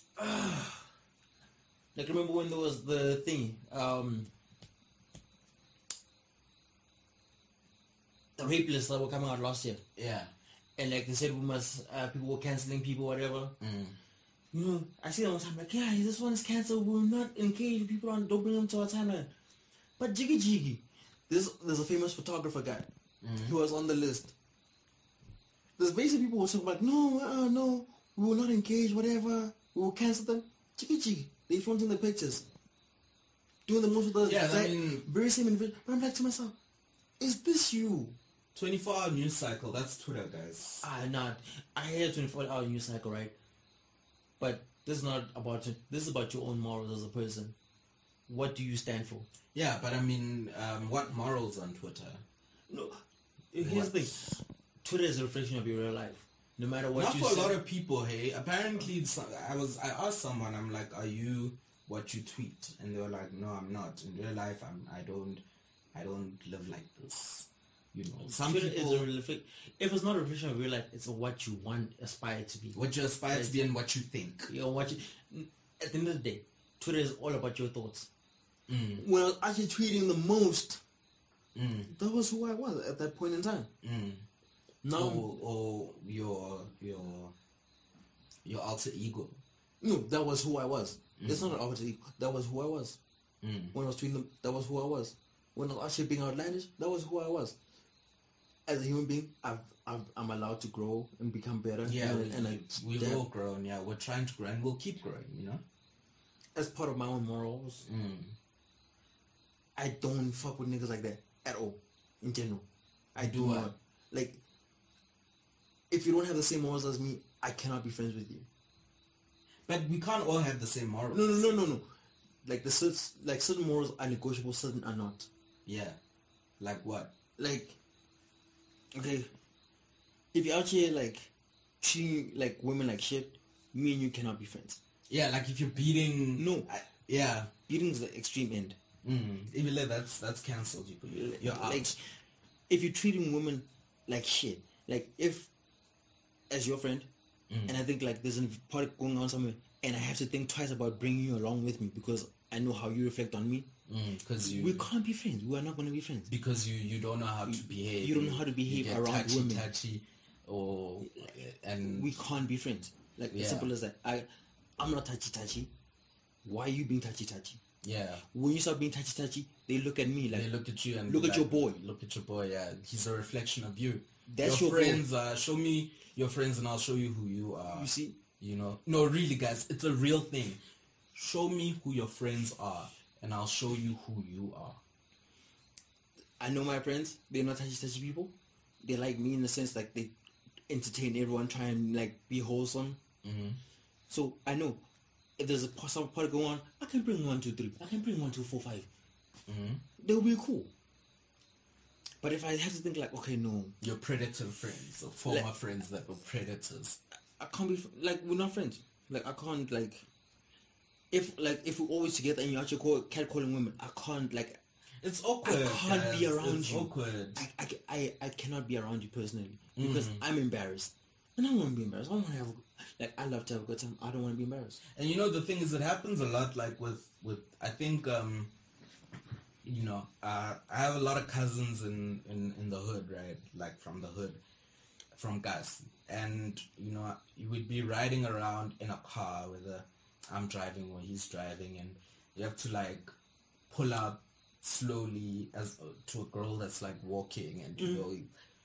Like, remember when there was the thing, um, the rape lists that were coming out last year, yeah. and like they said, we must, uh, people were canceling people, whatever. Mm. You know, I see that one time, like, yeah, this one is cancelled. We're not engaged. People on, don't bring them to our timeline. But Jiggy Jiggy, this there's a famous photographer guy. Mm. He was on the list. There's basically people who were talking like, no, uh, no, we will not engage, whatever. We will cancel them. Jiggy Jiggy, they fronting the pictures, doing the most of the Yeah, I exact- mean- very same individual. But I'm like to myself, is this you? twenty-four hour news cycle. That's Twitter, guys. Ah, not. I hear twenty-four hour news cycle, right? But this is not about it. This is about your own morals as a person. What do you stand for? Yeah, but I mean, um, what morals on Twitter? No, here's What? the thing. Twitter is a reflection of your real life. No matter what Not you for say. a lot of people. Hey, apparently, some, I was. I asked someone. I'm like, "Are you what you tweet?" And they were like, "No, I'm not. In real life, I'm. I don't. I don't live like this." You know, some Twitter people. is a reflection. If it's not a reflection of real life, it's what you want, aspire to be. what you aspire to be and what you think. You know, what you, at the end of the day, Twitter is all about your thoughts. Mm, When I was actually tweeting the most, mm, that was who I was at that point in time. mm. Now, Or, or your your your alter ego. no, that was who I was. It's not an alter ego. That was who I was. Mm. When I was tweeting them, that was who I was. When I was actually being outlandish, that was who I was. As a human being, I've, I've, I'm allowed to grow and become better. Yeah, and, we, and I, we've that- all grown. Yeah, we're trying to grow and we'll keep growing. You know. as part of my own morals, Mm. I don't fuck with niggas like that at all. In general, I do what? not. Like, if you don't have the same morals as me, I cannot be friends with you. But we can't all have the same morals. No, no, no, no, no. Like the certain, like certain morals are negotiable, certain are not. Yeah. Like what? Like, okay, if you're out here like treating like women like shit, me and you cannot be friends. Yeah, like if you're beating. No. I, yeah. Beating is the extreme end. Mm. Even like that's that's cancelled. You you're out. Like, if you're treating women like shit, like if as your friend, and I think like there's a party going on somewhere, and I have to think twice about bringing you along with me because I know how you reflect on me. Because you We can't be friends. We are not going to be friends. because you you don't know how to behave. you don't know how to behave you get around touchy, women. touchy, or and We can't be friends. Like Yeah. as simple as that. I, I'm not touchy touchy. Why are you being touchy touchy? yeah. When you start being touchy touchy, they look at me like, They look at you and Look be at your like, boy. Look at your boy. Yeah, he's a reflection of you. That's your your boy. friends. Uh, show me your friends, and I'll show you who you are. you see, You know, no, really, guys, it's a real thing. Show me who your friends are, and I'll show you who you are. I know my friends. They're not touchy touchy people. They like me in the sense like they entertain everyone, try and like be wholesome. Mm-hmm. So I know if there's a some party going on, I can bring one, two, three. I can bring one, two, four, five. Mm-hmm. They'll be cool. But if I have to think like, okay, no, Your predator friends or former Like- friends that were predators. I can't be fr- like we're not friends. Like I can't like if like if we're always together and you're actually call, catcalling women, I can't like It's awkward. I can't be guys. around it's you. awkward. I, I, I, I cannot be around you personally because Mm. I'm embarrassed. And I don't want to be embarrassed. I want to have, a, like, I love to have a good time. I don't want to be embarrassed. And you know, the thing is, it happens a lot, like with, with I think, um, you know, uh, I have a lot of cousins in, in, in the hood, right? Like from the hood, from Gus. And, you know, you would be riding around in a car, whether I'm driving or he's driving, and you have to, like, pull up slowly as to a girl that's, like, walking, and, you know,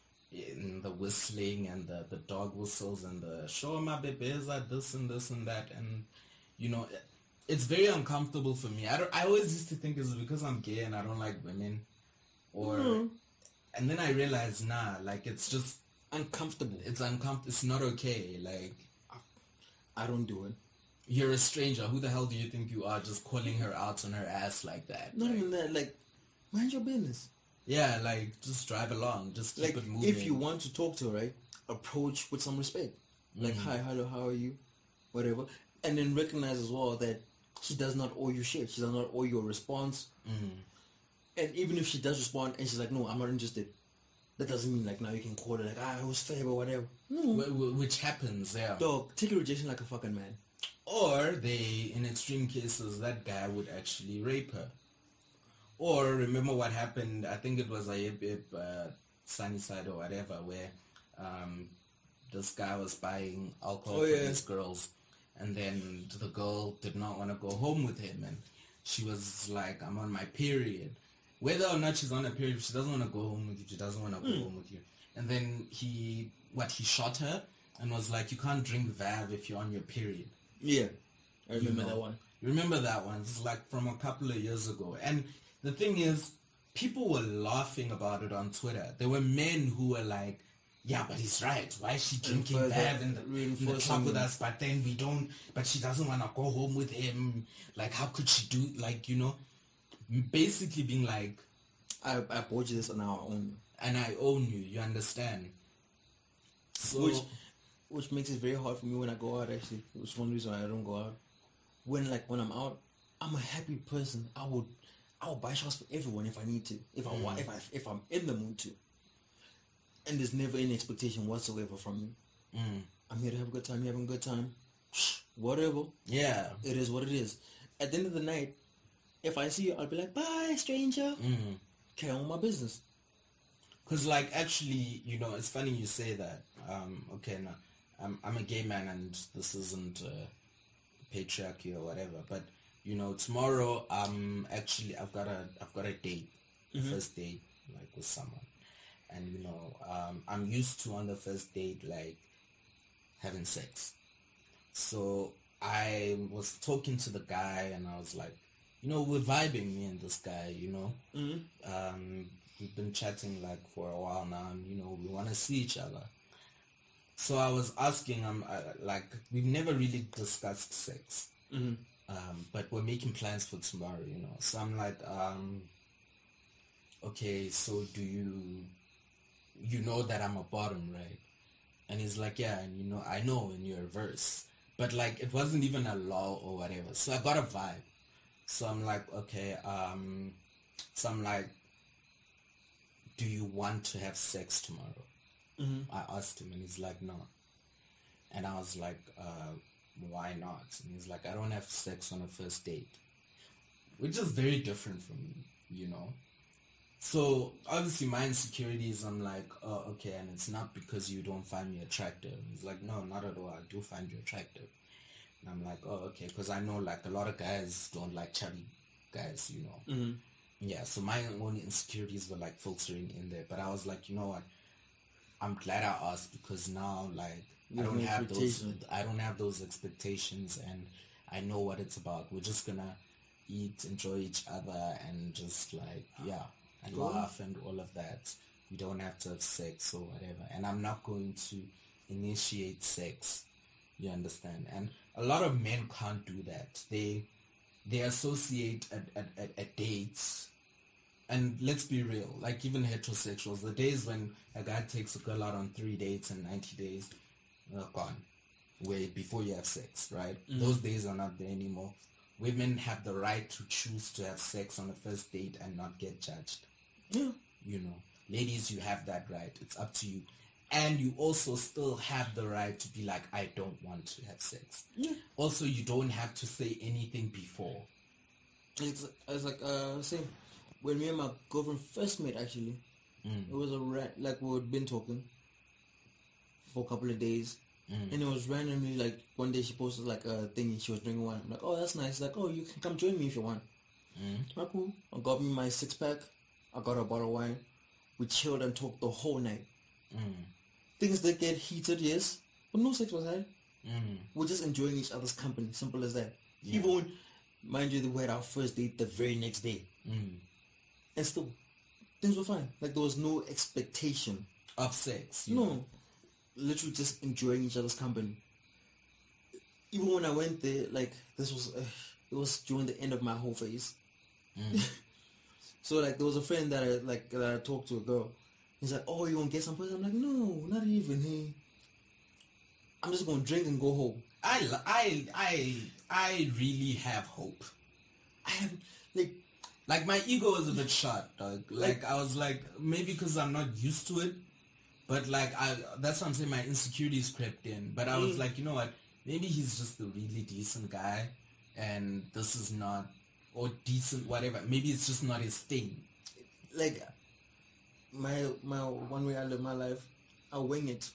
in the whistling and the, the dog whistles and the show my babies are this and this and that, and you know it's very uncomfortable for me. I don't I always used to think it's because I'm gay and I don't like women, or Mm. and then I realized nah, like it's just Uncomfortable. it's uncomfortable. It's not okay. Like I don't do it. you're a stranger. Who the hell do you think you are, just calling her out on her ass like that? Not Like, even that. Like, mind your business. yeah, like just drive along. Just keep Like, it moving. if you want to talk to her, right, approach with some respect. Like, hi, hello, how are you? Whatever. And then recognize as well that she does not owe you shit. She does not owe you a response. Mm. And even if she does respond and she's like, no, I'm not interested, that doesn't mean like now you can call her like, ah, it was fair or whatever. No. Wh- wh- which happens, yeah. Dog, take a rejection like a fucking man. Or they, in extreme cases, that guy would actually rape her. Or remember what happened, I think it was a Yip Yip, uh, Sunnyside or whatever, where um, this guy was buying alcohol Oh, for yeah. these girls, and then the girl did not want to go home with him, and she was like, I'm on my period. Whether or not she's on a period, she doesn't want to go home with you, she doesn't want to go home with you. And then he, what, he shot her and was like, you can't drink Vav if you're on your period. Yeah. I You remember know. that one. Remember that one? It's like from a couple of years ago. And the thing is, people were laughing about it on Twitter. There were men who were like, yeah, but he's right. Why is she drinking further Vav in the, in the reinforcing club with it. us, but then we don't, but she doesn't want to go home with him. Like, how could she do, like, you know, basically being like, I, I bought you this on our own. and I own you, you understand? So, Which which makes it very hard for me when I go out actually. Which is one reason why I don't go out. When like when I'm out, I'm a happy person. I would I will buy shots for everyone if I need to. If I want if I if I'm in the mood to. And there's never any expectation whatsoever from me. mm, I'm here to have a good time, you're having a good time. Whatever. yeah. It is what it is. At the end of the night, if I see you, I'll be like, bye, stranger. Mm. Carry on with my business. Because, like, actually, you know, it's funny you say that. Um, okay, now, I'm, I'm a gay man and this isn't uh, patriarchy or whatever. But, you know, tomorrow, um, actually, I've got a, I've got a date, a first date, like, with someone. And, you know, um, I'm used to, on the first date, like, having sex. So I was talking to the guy and I was like, you know, we're vibing, me and this guy, you know. Mm-hmm. Um, we've been chatting like for a while now, and you know we want to see each other. So I was asking him, uh, like, we've never really discussed sex, Mm-hmm. um, but we're making plans for tomorrow, you know. So I'm like, um, okay, so do you, you know that I'm a bottom, right? And he's like, yeah, and you know, I know in your verse, but like it wasn't even a law or whatever. So I got a vibe. So I'm like, okay, um, so I'm like, do you want to have sex tomorrow? Mm-hmm. I asked him and he's like, no. And I was like, uh, why not? And he's like, I don't have sex on a first date, which is very different from me, you know? So obviously my insecurities, I'm like, oh, okay, and it's not because you don't find me attractive. And he's like, no, not at all. I do find you attractive. And I'm like, oh, okay, because I know like a lot of guys don't like chubby guys, you know. Mm-hmm. Yeah, so my own insecurities were like filtering in there. But I was like, you know what? I'm glad I asked because now like You I have don't no have those expectation. I don't have those expectations and I know what it's about. We're just gonna eat, enjoy each other and just like yeah, and Cool. laugh and all of that. We don't have to have sex or whatever. And I'm not going to initiate sex. You understand? And a lot of men can't do that. They they associate at, at, at, at dates and let's be real, like even heterosexuals, the days when a guy takes a girl out on three dates and ninety days are gone. Way before you have sex, right? Mm. Those days are not there anymore. Women have the right to choose to have sex on the first date and not get judged. Yeah. You know, ladies, you have that right. It's up to you. And you also still have the right to be like, I don't want to have sex. Yeah. Also, you don't have to say anything before. It's, it's like, uh, same. When me and my girlfriend first met, actually, Mm. it was a ra- like we had been talking for a couple of days. Mm. And it was randomly, like, one day she posted, like, a thing and she was drinking wine. I'm like, oh, that's nice. Like, oh, you can come join me if you want. Mm. Like, cool. I got me my six-pack. I got her a bottle of wine. We chilled and talked the whole night. Mm. Things did get heated, yes, but no sex was had. Mm. We're just enjoying each other's company. Simple as that. Yeah. Even when, mind you, we had our first date the very next day. Mm. And still, things were fine. Like, there was no expectation. Of sex. you No. know. Literally just enjoying each other's company. Even when I went there, like, this was, uh, it was during the end of my whole phase. Mm. So, like, there was a friend that I, like, that I talked to, a girl. He's like, oh, you want to get some pussy? I'm like, no, not even, hey. I'm just going to drink and go home. I, li- I, I, I really have hope. I have, like, Like, my ego is a bit shot, dog. Like, I was like, maybe because I'm not used to it, but, like, I that's what I'm saying, my insecurities crept in. But I was Mm. like, you know what, maybe he's just a really decent guy, and this is not, or decent, whatever. Maybe it's just not his thing. like, my, my, one way I live my life, I wing it.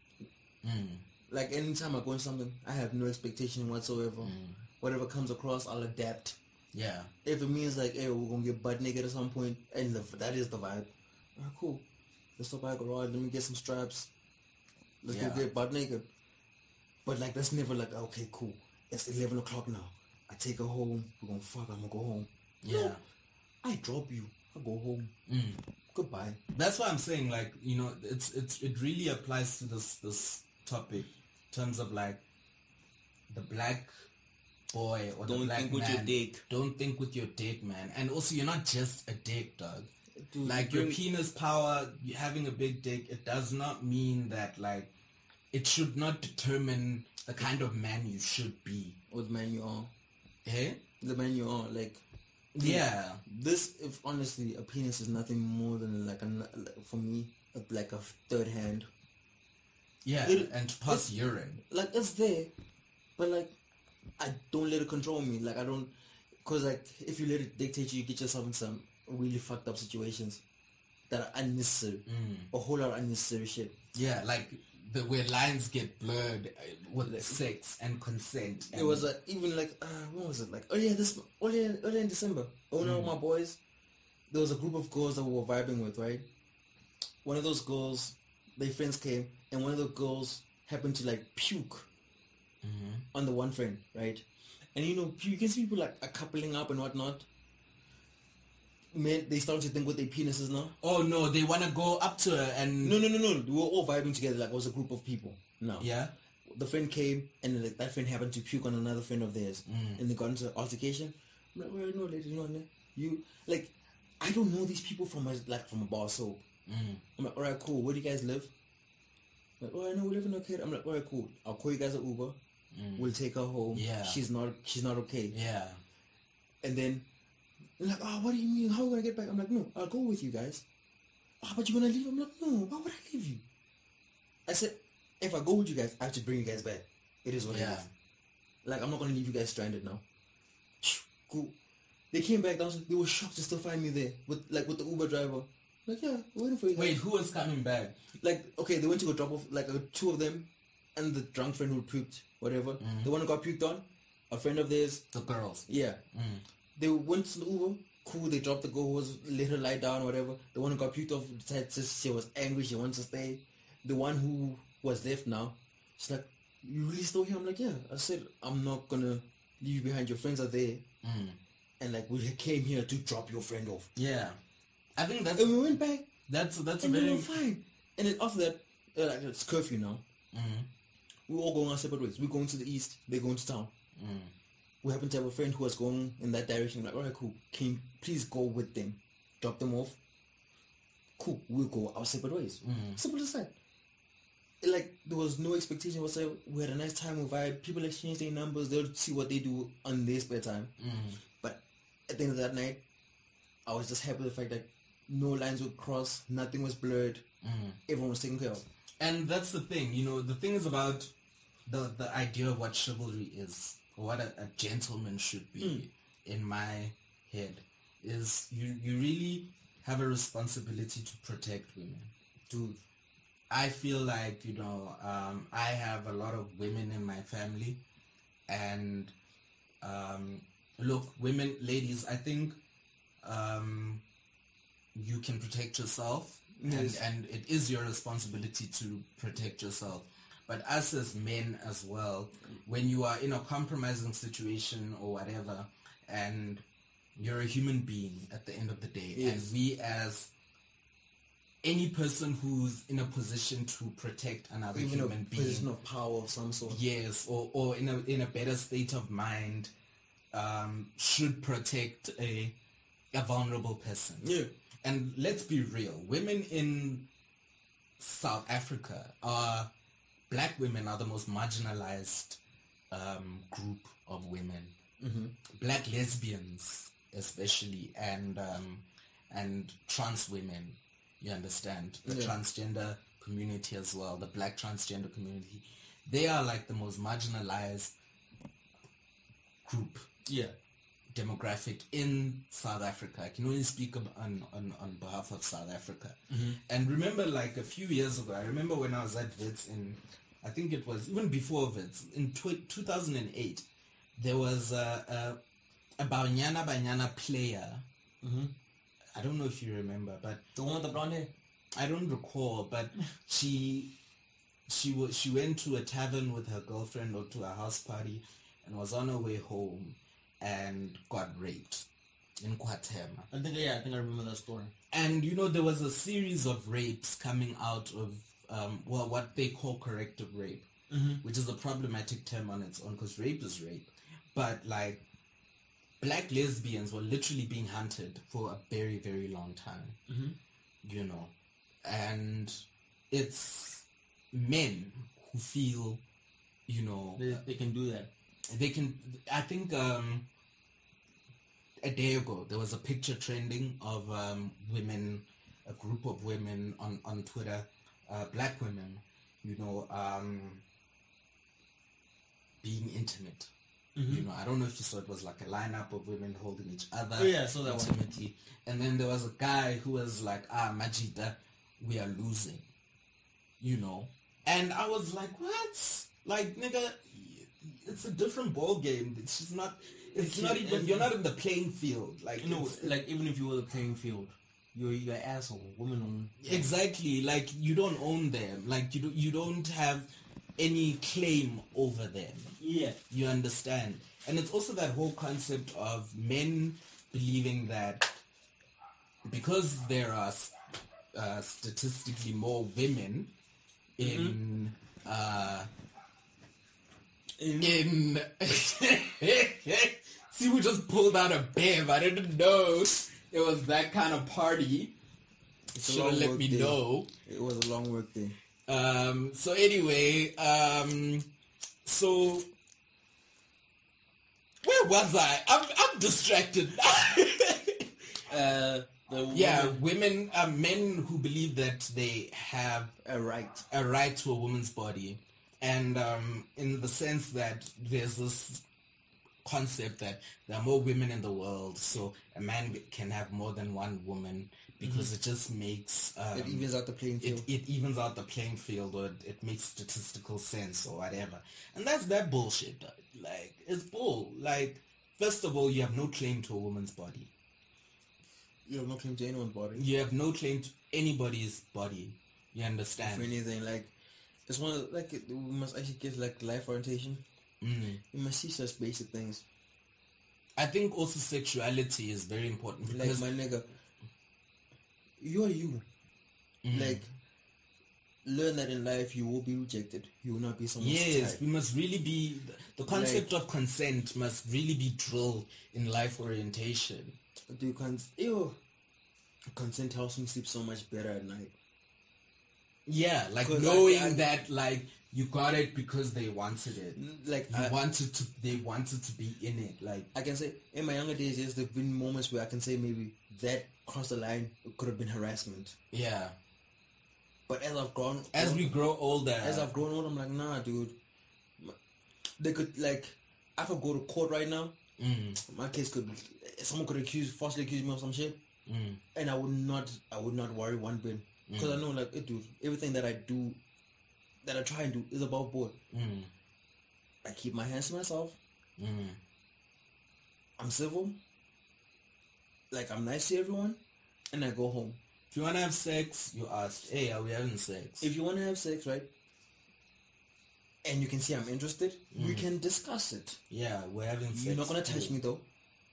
Mm. Like, anytime I go in something, I have no expectation whatsoever. Mm. Whatever comes across, I'll adapt. Yeah. If it means like, hey, we're gonna get butt naked at some point, and the, that is the vibe. Alright, cool. Let's stop by garage. Let me get some straps. Let's Yeah. go get butt naked. But like, that's never like, okay, cool. It's eleven o'clock now. I take her home. We're gonna fuck. I'm gonna go home. Yeah. No, I drop you. I go home. Mm. Goodbye. That's why I'm saying, like, you know, it's it's it really applies to this this topic in terms of like the black boy or the Don't black think man. with your dick. Don't think with your dick, man. And also, you're not just a dick, dog. Dude, Like, your bring- penis power, you having a big dick, it does not mean that, like, it should not determine the kind of man you should be. or the man you are. Eh? The man you are. Like, Yeah. this, if honestly, a penis is nothing more than like a, for me, a, like a third hand. Yeah. It- and to pass urine. Like, it's there, but like, I don't let it control me. Like, I don't, cause like, if you let it dictate you, you get yourself in some really fucked up situations that are unnecessary. Mm. A whole lot of unnecessary shit. Yeah, like the where lines get blurred uh, with sex and consent. And It was like, even like, uh, what was it like? Oh yeah, this earlier, earlier in December. Oh no, Mm. my boys. There was a group of girls that we were vibing with, right? One of those girls, their friends came, and one of the girls happened to like puke Mhm. on the one friend, right? And you know, you can see people like are coupling up and whatnot. Men, they start to think with their penises now. Oh no, they want to go up to her and No, no, no, no. We were all vibing together like it was a group of people. No. yeah. The friend came and like, that friend happened to puke on another friend of theirs. Mm. And they got into an altercation. I'm like, well, no, lady, no, no. You, like, I don't know these people from a, like from a bar soap. Mm. I'm like, alright, cool. Where do you guys live? I'm like, oh, I know we live in Arcade. I'm like, alright, cool. I'll call you guys an Uber. Mm. We'll take her home. Yeah. She's not, she's not okay. Yeah. And then, they're like, oh, what do you mean? How are we gonna get back? I'm like, no, I'll go with you guys. Oh, but you're gonna leave? I'm like, no, why would I leave you? I said, if I go with you guys, I have to bring you guys back. It is what Yeah. it is. Like, I'm not gonna leave you guys stranded now. Cool. They came back down, they were shocked to still find me there. With like with the Uber driver. Like, yeah, we're waiting for you guys. Wait, who was coming back? Like, okay, they went to go drop off, like, uh, two of them, and the drunk friend who puked, whatever. Mhm. The one who got puked on, a friend of theirs, The girls. yeah. Mm. They went to the Uber, cool, they dropped the girl who was, let her lie down, whatever. The one who got puked off said she was angry, she wants to stay. The one who was left now, she's like, you really still here? I'm like, yeah. I said, I'm not gonna leave you behind, your friends are there. Mm. And like, we came here to drop your friend off. Yeah. I think that's And we went back, that's that's a and we very were fine. And then after that, uh, like, it's curfew now. Mm. We're all going our separate ways. We're going to the east, they're going to town. Mm. We happen to have a friend who was going in that direction. Like, alright, cool. Can you please go with them? drop them off. Cool, we'll go our separate ways. Mm. Simple as that. Like, there was no expectation whatsoever. We had a nice time, we vibe. People exchange their numbers. They'll see what they do on their spare time. Mm. But at the end of that night, I was just happy with the fact that no lines were crossed, nothing was blurred, Mm. everyone was taken care of. And that's the thing, you know, the thing is about the the idea of what chivalry is, or what a, a gentleman should be, Mm. in my head, is you, you really have a responsibility to protect women. Dude. I feel like, you know, um, I have a lot of women in my family, and um, look, women, ladies, I think um, you can protect yourself, Yes. and, and it is your responsibility to protect yourself. But us as men as well, when you are in a compromising situation or whatever, and you're a human being at the end of the day, Yes. and we as any person who's in a position to protect another Even a human being, position of power of some sort. yes, or, or in a in a better state of mind, um, should protect a a vulnerable person. Yeah. And let's be real, women in South Africa are, black women are the most marginalized um, group of women. Mm-hmm. Black lesbians especially, and um, and trans women, you understand, the Yeah. transgender community as well, the black transgender community, they are like the most marginalized group, Yeah. demographic in South Africa. I can only speak ab- on, on, on behalf of South Africa. Mm-hmm. And remember, like a few years ago, I remember when I was at Wits in, I think it was even before Wits, in tw- two thousand eight, there was a, a, a Banyana Banyana player. Mm-hmm. I don't know if you remember, but The one with the blonde hair? I don't recall, but she she was she went to a tavern with her girlfriend, or to a house party, and was on her way home and got raped in Kwatema. I think, yeah, I think I remember that story. And you know, there was a series of rapes coming out of um, well, what they call corrective rape, Mm-hmm. which is a problematic term on its own, because rape is rape. But like, black lesbians were literally being hunted for a very, very long time. Mm-hmm. You know, and it's men who feel, you know, They, they can do that. they can. I think um, a day ago there was a picture trending of um, women, a group of women on on Twitter, uh, black women, you know, um, being intimate. Mm-hmm. You know, I don't know if you saw, it was like a lineup of women holding each other Oh, yeah, I saw that one. intimately. And then there was a guy who was like, ah, Majida, we are losing. You know? And I was like, what? Like, nigga, it's a different ball game. It's just not, it's It's- not even, it's- you're not in the playing field. Like, You know, it's- like, even if you were the playing field, you're, you're an asshole. Women on... exactly. Like, you don't own them. Like, you, do, you don't have any claim over them. Yeah. You understand? And it's also that whole concept of men believing that because there are uh, statistically more women in uh, In, in see, we just pulled out a bev. I didn't know it was that kind of party. It's a Should long have let work me day. know. It was a long work day. Um, so anyway, um, so where was I? I'm, I'm distracted. Uh, the yeah, woman- women, uh, men who believe that they have a right. a right to a woman's body, and um, in the sense that there's this concept that there are more women in the world, so a man can have more than one woman because it just makes um, It evens out the playing field. it, it evens out the playing field, or it, it makes statistical sense or whatever. And that's that bullshit. dog. Like, it's bull. Like, first of all, you have no claim to a woman's body. You have no claim to anyone's body. You have no claim to anybody's body. You For understand? anything, like, it's one of, like, we must actually get, like, life orientation. Mm. We must see such basic things. I think also sexuality is very important Like, because my nigga, you are you. Mm. Like, learn that in life you will be rejected. You will not be someone's yes, type. we must really be, the concept of consent must really be drilled in life orientation. Do you can't, ew. consent helps me sleep so much better at night. Yeah, like 'Cause knowing I- I- that like you got it because they wanted it. Like You I, wanted to, they wanted to be in it. Like, I can say in my younger days, yes, there've been moments where I can say maybe that crossed the line. It could have been harassment. yeah. But as I've grown, As grown- we grow older, as I've grown old, I'm like, nah, dude. They could like, I could go to court right now. mm, My case could, someone could accuse, falsely accuse me of some shit, mm, and I would not, I would not worry one bit because I know, like, hey, dude, everything that I do, that I try and do, is above board. mm, I keep my hands to myself. mm. I'm civil. Like, I'm nice to everyone, and I go home. If you want to have sex, you ask, hey, are we having sex? If you want to have sex, right, and you can see I'm interested, we Mm. can discuss it. yeah, we're having sex. You're not gonna touch me though.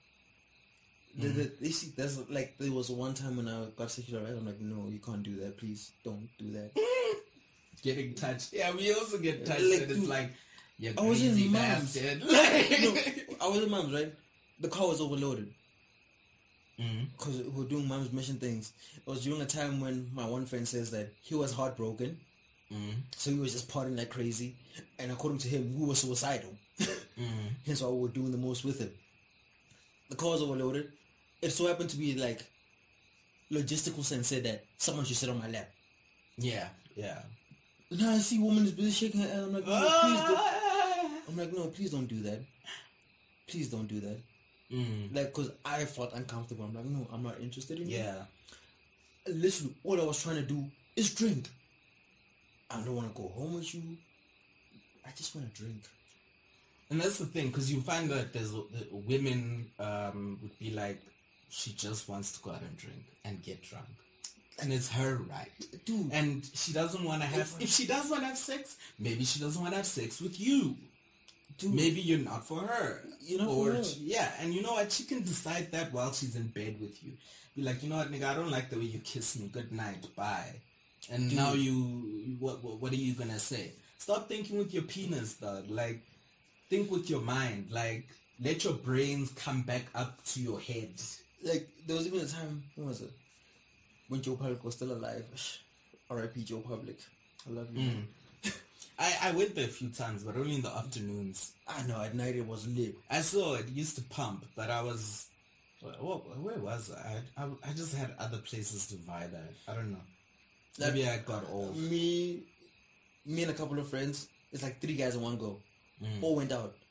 The, Mm. the, they see, there's like there was one time when I got sexual right. I'm like, no, you can't do that. Please don't do that. Getting touched. Yeah, we also get touched, Like, and it's dude, like, you I was in crazy mom's. bastard. No, I was in mom's, right? The car was overloaded mm, because we were doing mom's mission things. It was during a time when my one friend says that he was heartbroken, mm, so he was just partying like crazy. And according to him, we were suicidal. mm, Hence why we were doing the most with him. The car was overloaded. It so happened to be like logistical sense said that someone should sit on my lap. yeah, yeah. Now I see woman is busy shaking her head. I'm like, no, please don't. I'm like, no, please don't do that. Please don't do that. Mm, Like, cause I felt uncomfortable. I'm like, no, I'm not interested in you. yeah. Literally, all I was trying to do is drink. I don't want to go home with you. I just want to drink. And that's the thing, because you find that there's uh, women um, would be like, she just wants to go out and drink and get drunk. And it's her right. Dude. And she doesn't want to have, if she does want to have sex, maybe she doesn't want to have sex with you. Dude. Maybe you're not for her. You're not or for her. Yeah, and you know what? She can decide that while she's in bed with you. Be like, you know what, nigga, I don't like the way you kiss me. Good night. Bye. And Dude. now you, what, what, what are you going to say? Stop thinking with your penis, dog. Like, think with your mind. Like, let your brains come back up to your head. Like, there was even a time, when was it? When Joe Public was still alive. R I P Joe Public. I love you. man. I, I went there a few times, but only in the afternoons. I know, at night it was lit. I saw it. It used to pump, but I was... What, where was I? I? I just had other places to vibe at. I don't know. Maybe I got old. Me, me and a couple of friends, it's like three guys in one go. Mm. All went out.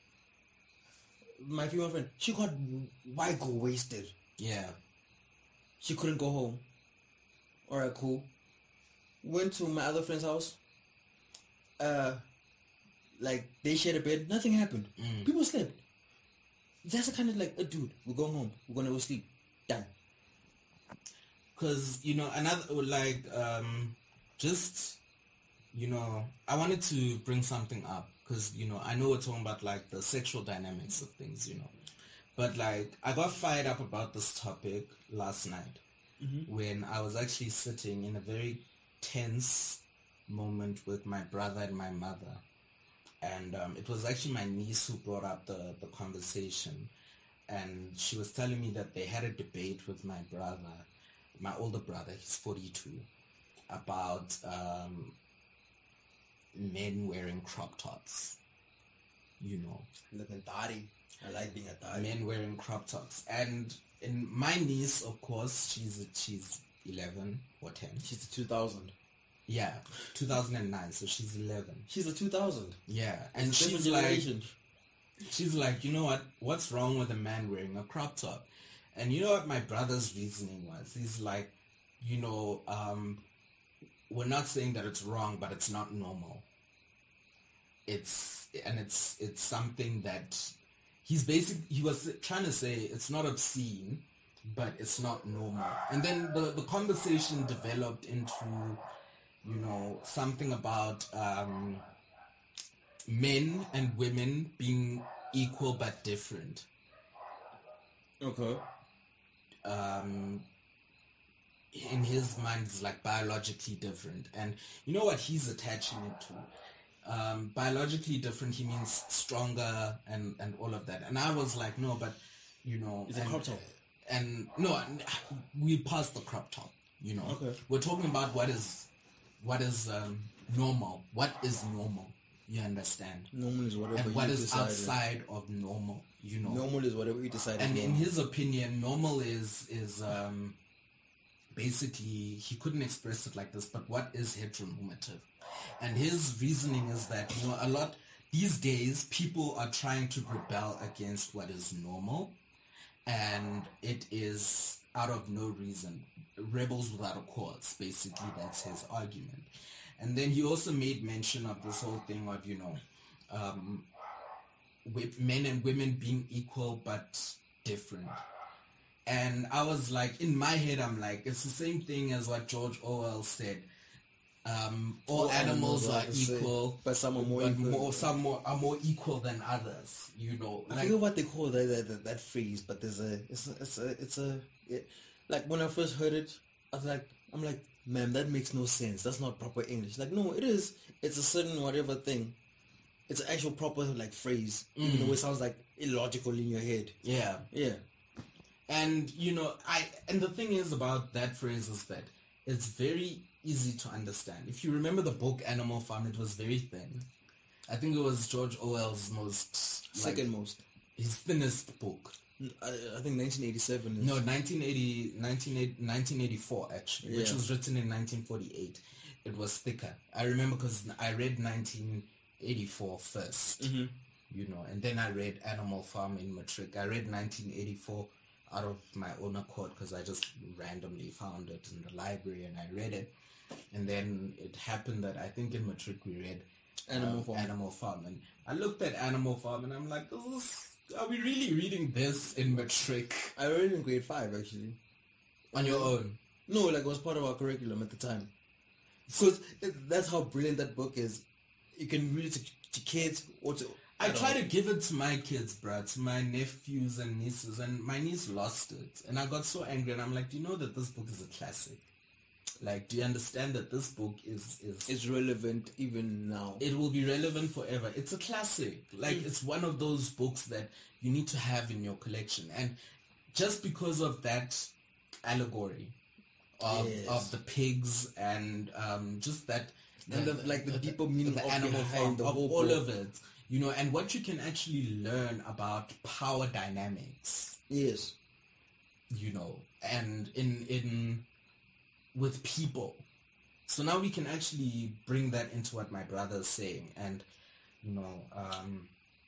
My female friend, she got white go wasted. Yeah. She couldn't go home. Alright, cool. Went to my other friend's house. Uh, like, they shared a bed. Nothing happened. Mm. People slept. That's the kind of like, uh, dude, we're going home. We're going to go sleep. Done. Because, you know, another, like, um, just, you know, I wanted to bring something up. Because, you know, I know we're talking about, like, the sexual dynamics of things, you know. But, like, I got fired up about this topic last night. Mm-hmm. When I was actually sitting in a very tense moment with my brother and my mother. And um, it was actually my niece who brought up the, the conversation. And she was telling me that they had a debate with my brother, my older brother, he's forty-two, about um, men wearing crop tops. You know. Looking thotty. I like being a thotty. Men wearing crop tops. And in my niece, of course, she's she's eleven or ten. She's the two thousand. Yeah, two thousand nine, so she's eleven. She's the two thousand. Yeah, and It's a different she's like, generation. she's like, you know what? What's wrong with a man wearing a crop top? And you know what my brother's reasoning was? He's like, you know, um, we're not saying that it's wrong, but it's not normal. It's and it's it's something that he's basically he was trying to say it's not obscene, but it's not normal. And then the the conversation developed into, you know, something about um, men and women being equal but different. Okay. Um, in his mind, it's like biologically different. And you know what he's attaching it to? Um, biologically different, he means stronger and, and all of that. And I was like, no, but, you know... It's a and, crop top. and no, we passed the crop top. You know, Okay. we're talking about what is what is um, normal. What is normal? You understand? Normal is whatever And what you is decide. outside of normal? You know. Normal is whatever you decide. And is in normal. his opinion, normal is is um, basically, he couldn't express it like this, but what is heteronormative? And his reasoning is that, you know, a lot these days people are trying to rebel against what is normal, and it is out of no reason. Rebels without a cause, basically, that's his argument. And then he also made mention of this whole thing of, you know, um, with men and women being equal but different. And I was like, in my head, I'm like, it's the same thing as what George Orwell said. Um, all, All animals, animals are are the same, equal, but some are more but equal. more, some more, are more equal than others. You know, I like, forget what they call that, that that, that phrase, but there's a it's a it's a, it's a it, like when I first heard it, I was like, I'm like, man, that makes no sense. That's not proper English. Like, no, it is. It's a certain whatever thing. It's an actual proper like phrase, even though it sounds like illogical in your head. yeah. Yeah. And you know, I and the thing is about that phrase is that it's very easy to understand. If you remember the book Animal Farm, it was very thin. I think it was George Orwell's most like, Second most. his thinnest book. I, I think nineteen eighty-seven. Is, No, nineteen eighty, nineteen eighty-four actually, which Yeah. was written in nineteen forty-eight. It was thicker. I remember because I read nineteen eighty-four first, Mhm. you know, and then I read Animal Farm in matric. I read nineteen eighty-four out of my own accord because I just randomly found it in the library and I read it. And then it happened that I think in matric we read Animal um, Farm. Animal Farm, and I looked at Animal Farm and I'm like, this is, are we really reading this in matric I read it in grade five actually. on your own? No, like it was part of our curriculum at the time. Because that's how brilliant that book is. You can read it to, to kids or to. I try to give it to my kids, bruh, to my nephews and nieces, and my niece lost it. And I got so angry, and I'm like, do you know that this book is a classic? Like, do you understand that this book is... is It's relevant even now. it will be relevant forever. It's a classic. Like, Mm. it's one of those books that you need to have in your collection. And just because of that allegory of, Yes. of the pigs and um, just that... And the- like the deeper meaning the of animal behind farm, the of whole all book. of it. You know, and what you can actually learn about power dynamics, Yes. you know, and in in with people. So now we can actually bring that into what my brother is saying. And, you know, um,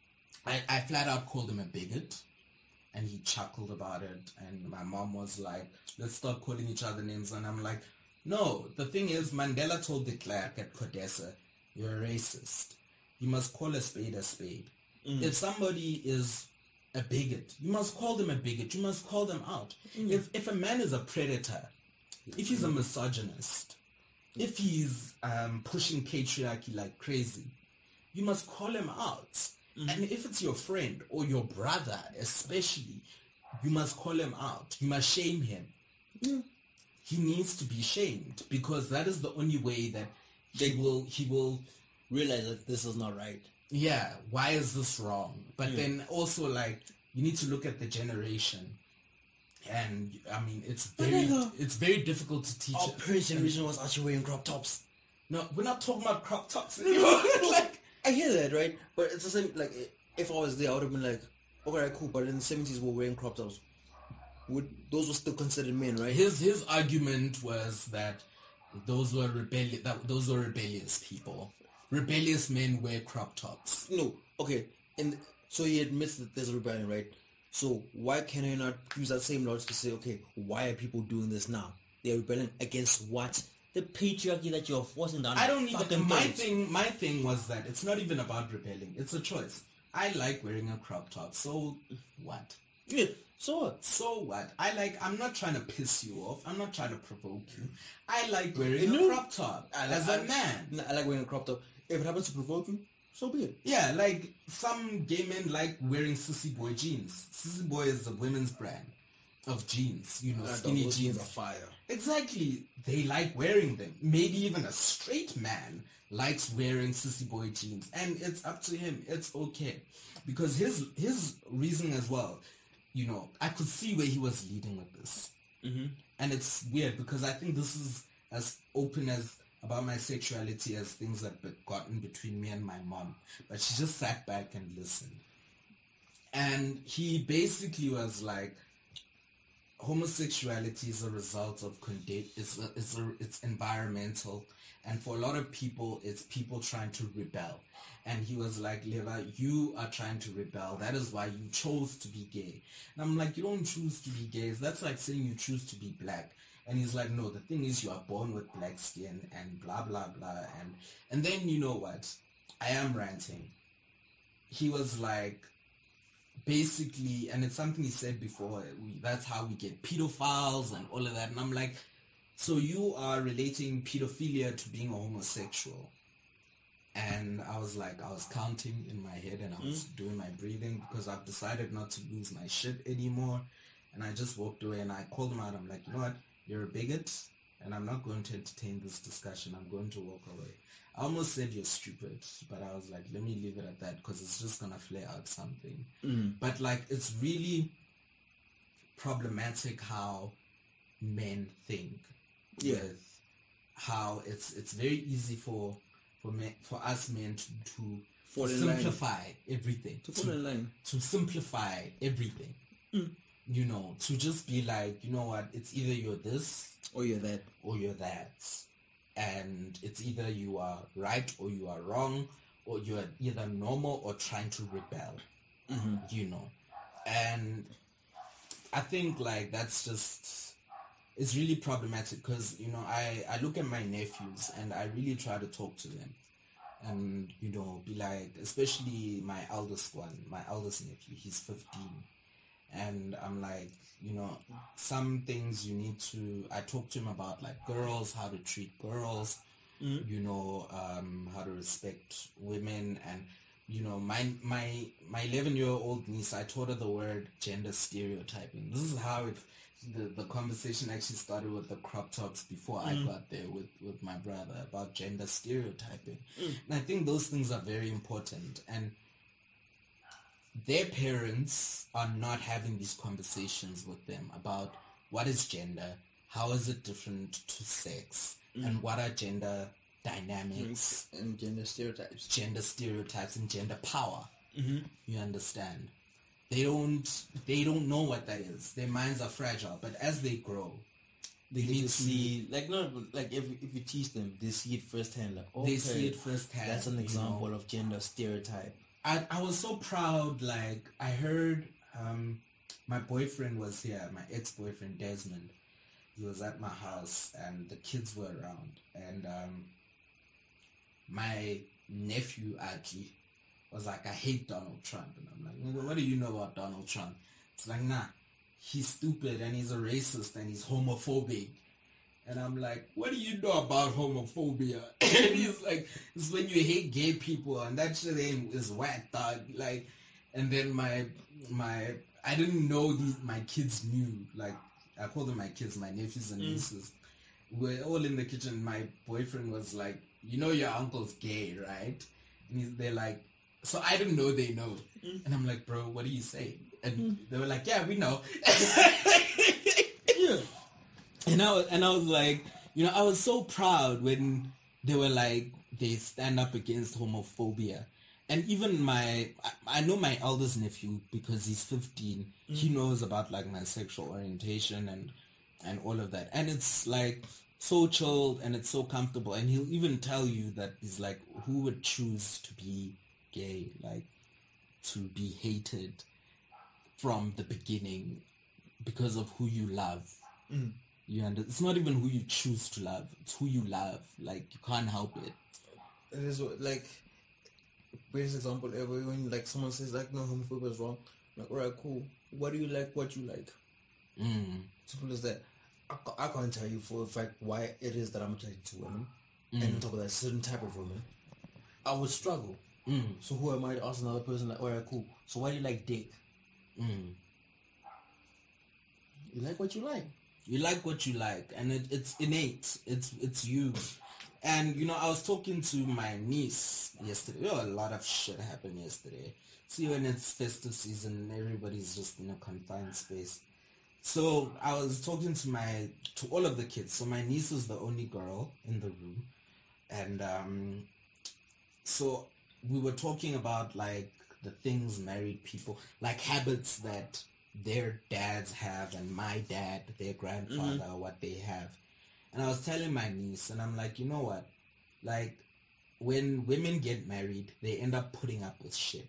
I, I flat out called him a bigot, and he chuckled about it. And my mom was like, let's stop calling each other names. And I'm like, no, the thing is, Mandela told de Klerk at Codesa, you're a racist. You must call a spade a spade. Mm. If somebody is a bigot, you must call them a bigot. You must call them out. If if a man is a predator, if he's a misogynist, if he's um, pushing patriarchy like crazy, you must call him out. And if it's your friend or your brother especially, you must call him out. You must shame him. Yeah. He needs to be shamed because that is the only way that he will he will Realize that this is not right. yeah, why is this wrong? But then also, like, you need to look at the generation. And, I mean, it's very nigga, it's very difficult to teach. Our parents' generation was actually wearing crop tops. No, we're not talking about crop tops anymore. Like, I hear that, right? But it's the same, like, if I was there, I would have been like, okay, cool, but in the seventies, we're wearing crop tops. Would Those were still considered men, right? his his argument was that those were rebellious that those were rebellious people. Rebellious men wear crop tops. No, okay, and so he admits that there's a rebellion, right? So why can I not use that same logic to say, okay, why are people doing this now? They're rebelling against what? The patriarchy that you're forcing down. I don't fucking even. My throats. thing, my thing was that it's not even about rebelling. It's a choice. I like wearing a crop top. So what? Yeah, so what? So what? I like. I'm not trying to piss you off. I'm not trying to provoke you. I like wearing You a know- crop top I, as I, a man. No, I like wearing a crop top. If it happens to provoke you, so be it. Yeah, like some gay men like wearing Sissy Boy jeans. Sissy Boy is the women's brand of jeans. You know, Uh, skinny those jeans. are fire. Exactly. They like wearing them. Maybe even a straight man likes wearing Sissy Boy jeans. And it's up to him. It's okay. Because his his reason as well you know, I could see where he was leading with this. Mm-hmm. And it's weird because I think this is as open as about my sexuality as things that have gotten between me and my mom. But she just sat back and listened. And he basically was like, homosexuality is a result of condi- it's a, it's a, it's environmental, and for a lot of people it's people trying to rebel. And he was like, Leva, you are trying to rebel. That is why you chose to be gay. And I'm like, you don't choose to be gay. That's like saying you choose to be black. And he's like, no, the thing is you are born with black skin and blah blah blah. And and then you know what, I am ranting. He was like, basically, and it's something he said before, we, that's how we get pedophiles and all of that. And I'm like, so you are relating pedophilia to being a homosexual? And I was like, I was counting in my head and I was mm. doing my breathing because I've decided not to lose my shit anymore. And I just walked away and I called him out. I'm like, you know what, you're a bigot and I'm not going to entertain this discussion. I'm going to walk away. I almost said you're stupid, but I was like, let me leave it at that because it's just going to flare out something. Mm. But like, it's really problematic how men think. Yeah. With how it's it's very easy for for men, for us men to, to, fall to in simplify line. everything. To fall in line. To simplify everything. Mm. You know, to just be like, you know what, it's either you're this or you're that. Or you're that. And it's either you are right or you are wrong, or you're either normal or trying to rebel. Mm-hmm. You know. And I think like that's just, it's really problematic because, you know, I, I look at my nephews and I really try to talk to them and, you know, be like, especially my eldest one, my eldest nephew, he's fifteen. And I'm like, you know, some things you need to, I talk to him about like girls, how to treat girls, mm-hmm. you know, um, how to respect women. And, you know, my my my eleven-year-old niece, I taught her the word gender stereotyping. This is how it, the, the conversation actually started with the crop tops before mm. I got there with, with my brother about gender stereotyping. Mm. And I think those things are very important. And their parents are not having these conversations with them about what is gender, how is it different to sex, mm. and what are gender dynamics and gender stereotypes gender stereotypes and gender power. Mm-hmm. You understand, they don't they don't know what that is. Their minds are fragile, but as they grow they need to see, like, no, like if if you teach them, they see it firsthand. Like, okay, they see it firsthand. That's an example know? of gender stereotype. I I was so proud. Like I heard, um, my boyfriend was here. My ex-boyfriend Desmond. He was at my house, and the kids were around, and um. my nephew actually was like, I hate Donald Trump. And I'm like, what do you know about Donald Trump? It's like, nah, he's stupid and he's a racist and he's homophobic. And I'm like, what do you know about homophobia? And he's like, it's when you hate gay people and that shit ain't is whack, dog. Like, and then my, my, I didn't know these, my kids knew, like, I call them my kids, my nephews and nieces. Mm. We're all in the kitchen. My boyfriend was like, you know your uncle's gay, right? And he's, they're like, so I didn't know they know. Mm. And I'm like, bro, what do you say? And mm. they were like, yeah, we know. Yeah. And I was, and I was like, you know, I was so proud when they were like, they stand up against homophobia. And even my, I, I know my eldest nephew because he's fifteen. Mm. He knows about like my sexual orientation and and all of that. And it's like so chilled and it's so comfortable. And he'll even tell you that he's like, who would choose to be gay, like to be hated from the beginning because of who you love. Mm. You understand? It's not even who you choose to love, it's who you love. Like, you can't help it. It is like, best example ever, when like someone says like, no, homophobia is wrong, I'm like, alright, cool, what do you like, what you like? Mm. Simple as that. I, I can't tell you for a fact why it is that I'm attracted to women, mm. and on top of that, certain type of women. I would struggle. Mm. So who am I to ask another person like, alright, cool, so why do you like dick? Mm. You like what you like. You like what you like, and it, it's innate. It's it's you, And you know, I was talking to my niece yesterday. You know, a lot of shit happened yesterday. See, when it's festive season, everybody's just in a confined space. So I was talking to my to all of the kids. So my niece was the only girl in the room, and um, so we were talking about like the things married people, like habits that their dads have, and my dad, their grandfather, Mm-hmm. what they have. And I was telling my niece, and I'm like, you know what? Like, when women get married, they end up putting up with shit.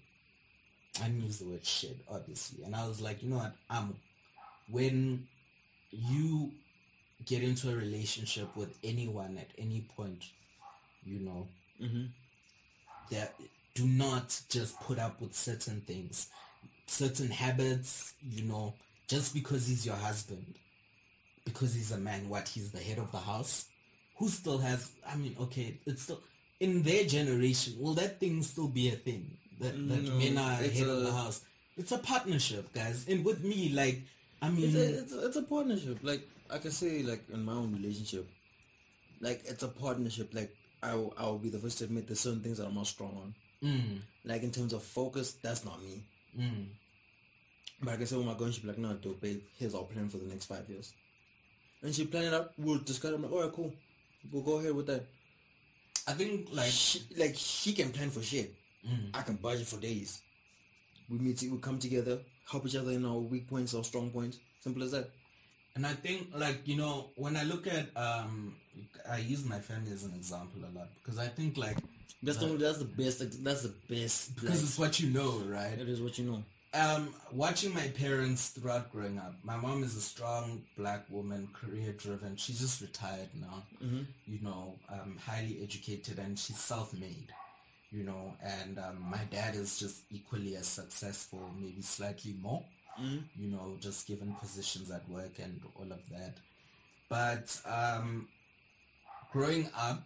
I didn't use the word shit, obviously. And I was like, you know what? Um, when you get into a relationship with anyone at any point, you know, Mm-hmm. that do not just put up with certain things, certain habits, you know, just because he's your husband. Because he's a man, what, he's the head of the house? Who still has, I mean, okay, it's still, in their generation, will that thing still be a thing? That, that No, men are it's head a- of the house? It's a partnership, guys. And with me, like, I mean... It's a, it's, a, it's a partnership. Like, I can say, like, in my own relationship, like, it's a partnership. Like, I will, I will be the first to admit there's certain things that I'm not strong on. mm, Like, in terms of focus, that's not me. mm, But I can say, when my girl, she'll be like, no, dude, babe, here's our plan for the next five years. And she plan it out, we'll discuss it. I'm like, alright, cool. We'll go ahead with that. I think, like... She, like, she can plan for shit. mm, I can budget for days. We meet, we come together, help each other in our weak points, our strong points. Simple as that. And I think, like, you know, when I look at, um, I use my family as an example a lot, because I think, like, That's the that's the best. That's the best. because like, it's what you know, right? it is what you know. Um, watching my parents throughout growing up, my mom is a strong black woman, career-driven. She's just retired now, Mm-hmm. you know, um, highly educated, and she's self-made, you know, and um, my dad is just equally as successful, maybe slightly more, Mm-hmm. you know, just given positions at work and all of that. But um, growing up,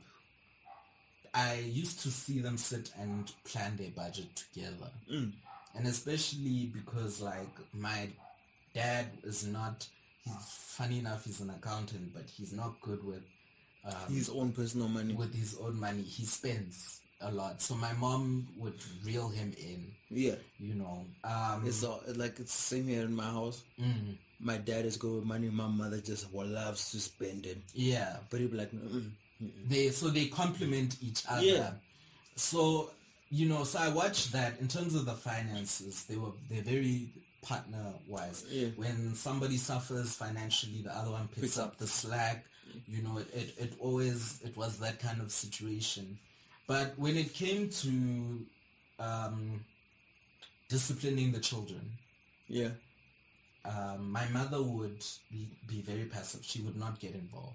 I used to see them sit and plan their budget together. Mm. And especially because, like, my dad is not, he's funny enough, he's an accountant, but he's not good with um, His own personal money. with his own money. He spends a lot. So my mom would reel him in, Yeah, you know. Um, it's all, like it's the same here in my house. mm, My dad is good with money. My mother just well, loves to spend it. yeah. But he'd be like, mm-mm, mm-mm. They so they complement each other. Yeah. So, you know, so I watched that in terms of the finances. They were they're very partner wise. Yeah. When somebody suffers financially, the other one picks, Picks up up. the slack. You know, it, it it always it was that kind of situation. But when it came to um, disciplining the children, Yeah. um, my mother would be, be very passive. She would not get involved.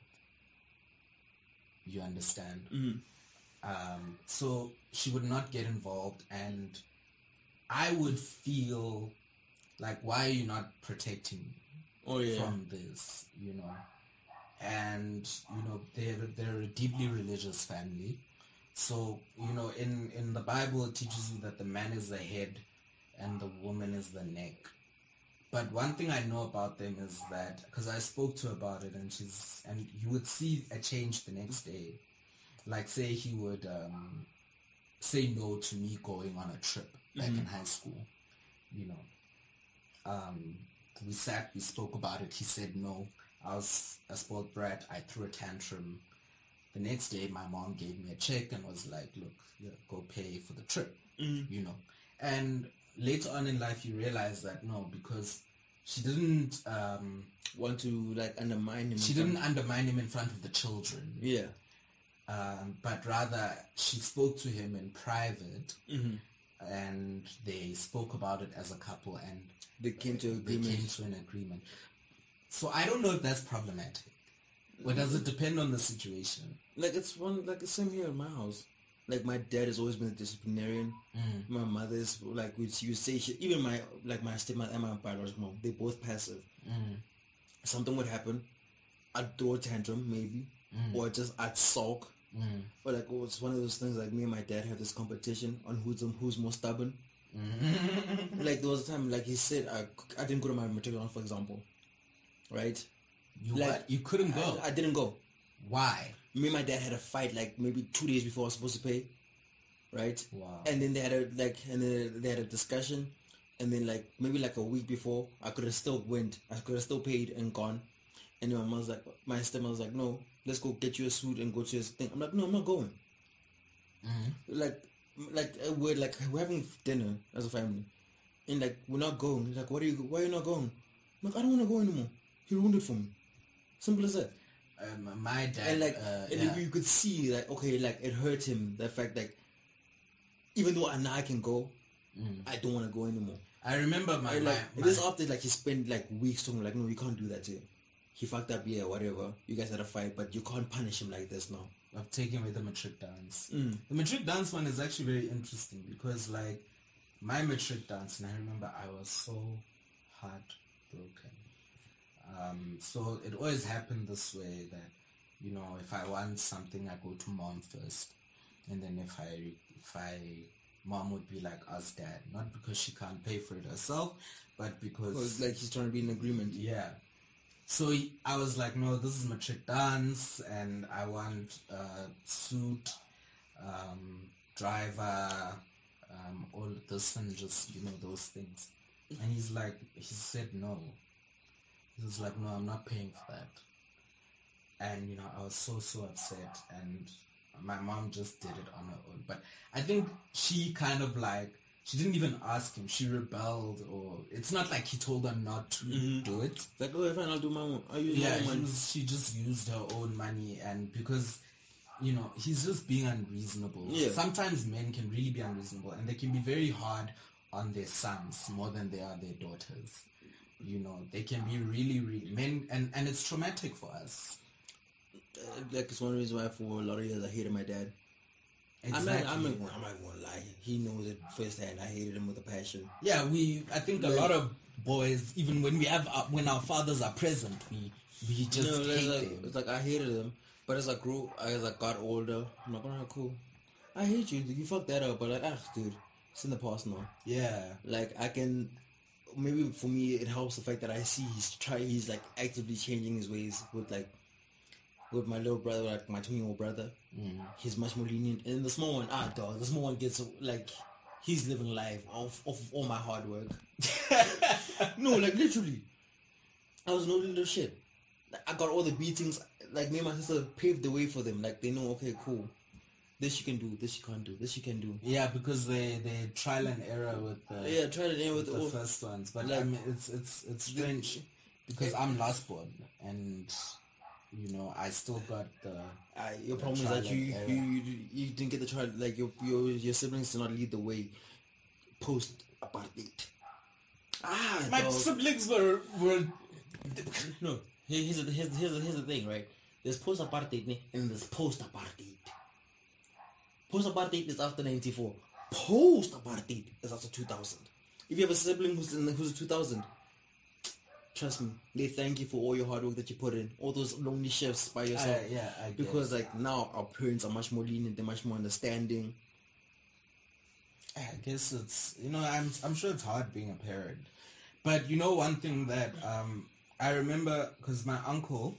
You understand? Mm-hmm. Um, so she would not get involved, and I would feel like, why are you not protecting me Oh yeah. from this, you know? And, you know, they're, they're a deeply religious family. So, you know, in, in the Bible, it teaches you that the man is the head and the woman is the neck. But one thing I know about them is that, because I spoke to her about it, and she's, and you would see a change the next day. Like, say he would um, say no to me going on a trip back in high school, you know. Um, we sat, we spoke about it. He said no. I was a spoiled brat. I threw a tantrum. The next day, my mom gave me a check and was like, look, yeah, go pay for the trip, Mm-hmm. you know. And later on in life, you realize that no, because she didn't, um, Want to like undermine him. she in didn't front- undermine him in front of the children. Yeah. Um, but rather she spoke to him in private, Mm-hmm. and they spoke about it as a couple, and They came to they agreement. came to an agreement. So I don't know if that's problematic, or does it depend on the situation? Like it's one like the same here in my house. Like my dad has always been a disciplinarian. Mm. My mother's like we you say shit. Even my like my stepmother and my biological mom, they both passive. Mm. Something would happen, I'd throw a tantrum maybe, Mm. or just I'd sulk. Mm. Or like oh, it's one of those things like me and my dad have this competition on who's who's more stubborn. Mm. Like there was a time like he said I, I didn't go to my matriculation, for example, right? You Like, what? You couldn't go. I, I didn't go. Why? Me and my dad had a fight like maybe two days before I was supposed to pay, right? Wow. And then they had a like, and then they had a discussion, and then like maybe like a week before, I could have still went, I could have still paid and gone, and then my mom was like, my stepmom was like, no, let's go get you a suit and go to this thing. I'm like, no, I'm not going. Mm-hmm. Like, like uh, we're like we're having dinner as a family, and like we're not going. He's like, what are you? Why are you not going? I'm like, I don't want to go anymore. He ruined it for me. Simple as that. Um, my dad, And like, uh, and yeah. you could see that okay, like it hurt him. The fact like, even though I know I can go, Mm. I don't want to go anymore. I remember my, And my, like my this after like he spent like weeks talking like, no, you can't do that to him. He fucked up, yeah, whatever. You guys had a fight, but you can't punish him like this now. of taking away the matric dance. Mm. The matric dance one is actually very interesting because like my matric dance, and I remember I was so heartbroken. Um, so it always happened this way that, you know, if I want something, I go to mom first, and then if I if I mom would be like, ask dad, not because she can't pay for it herself, but because Because like he's trying to be in agreement. yeah. So he- I was like, no, this is matric dance, and I want uh, suit, um, driver, um, all this, and just, you know, those things. And he's like, he said no. He was like, no, I'm not paying for that. And, you know, I was so, so upset, and my mom just did it on her own. But I think she kind of like, she didn't even ask him. She rebelled, or it's not like he told her not to Mhm. do it. It's like, oh, if I not do my own, I use Yeah, my own she, money. was, she just used her own money, and because, you know, he's just being unreasonable. Yeah. Sometimes men can really be unreasonable, and they can be very hard on their sons more than they are their daughters. You know, they can be really, really men, and and it's traumatic for us. Uh, like it's one reason why for a lot of years I hated my dad. Exactly. I'm not, I'm, not, I'm not gonna lie. He knows it firsthand. I hated him with a passion. Yeah, we. I think a Like- lot of boys, even when we have, our, when our fathers are present, we we just No, it's hate like, them. it's like I hated him, but as I grew, as I got older, I'm like, alright, cool. I hate you. You fucked that up, but like, ah, dude, it's in the past now. Yeah. Like I can, maybe for me it helps the fact that I see he's try, he's like actively changing his ways with like, with my little brother, like my two-year-old brother. Mm. He's much more lenient, and the small one, ah, dog, the small one gets like, he's living life off off of all my hard work. No, like literally, I was no little shit. Like, I got all the beatings. Like me and my sister paved the way for them. Like they know, okay, cool. This you can do. This you can't do. This you can do. Yeah, because they they trial and error with the Yeah, try it in with the all. first ones, but like- I mean it's it's it's strange because I'm last born, and you know I still got the I, your The problem is that trial you, and you error. you you didn't get the trial. Like your your your siblings did not lead the way post apartheid. Ah, my dog. siblings were were No, here- here's the, here's, the- here's, the- here's the thing, right? There's post-apartheid ne, and there's post-apartheid. Post-apartheid is after ninety-four. Post-apartheid is after two thousand. If you have a sibling who's in who's two thousand, trust me, they thank you for all your hard work that you put in, all those lonely shifts by yourself. I, yeah I Because guess. like now our parents are much more lenient, they're much more understanding. I guess it's you know I'm I'm sure it's hard being a parent, but you know one thing that um I remember because my uncle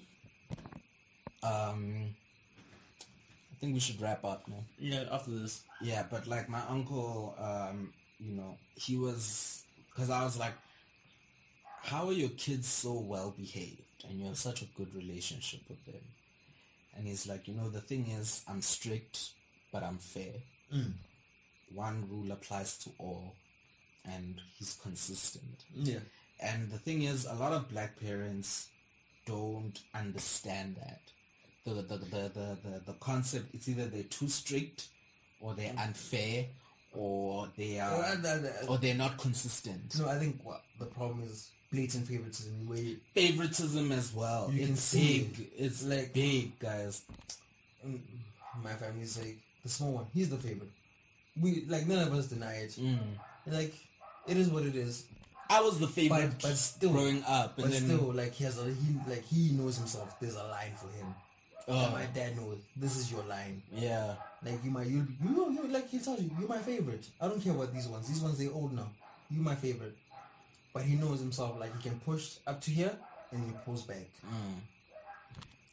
um I think we should wrap up now. Yeah, after this. Yeah, but like my uncle, um, you know, he was, because I was like, how are your kids so well behaved and you have such a good relationship with them? And he's like, you know, the thing is, I'm strict, but I'm fair. Mm. One rule applies to all, and he's consistent. Yeah. And the thing is, a lot of black parents don't understand that. The the, the, the, the, the concept, it's either they're too strict, or they're unfair, or they are, Well, and- and- and- or they're not consistent. No, I think what the problem is blatant favoritism. Where you, Favoritism as well. You can It's see big. It's like- like big, guys. mm, my family's like the small one. He's the favorite. We like none of us deny it. Mm. Like it is what it is. I was the favorite, But- but still- growing up, and But then still, like he has a he like he knows himself. There's a line for him. Oh. And my dad knows this is your line. yeah, Like you might you you know you like he tells you you're my favorite. I don't care about these ones. These ones they old now. You my favorite. But he knows himself. Like he can push up to here and he pulls back. mm.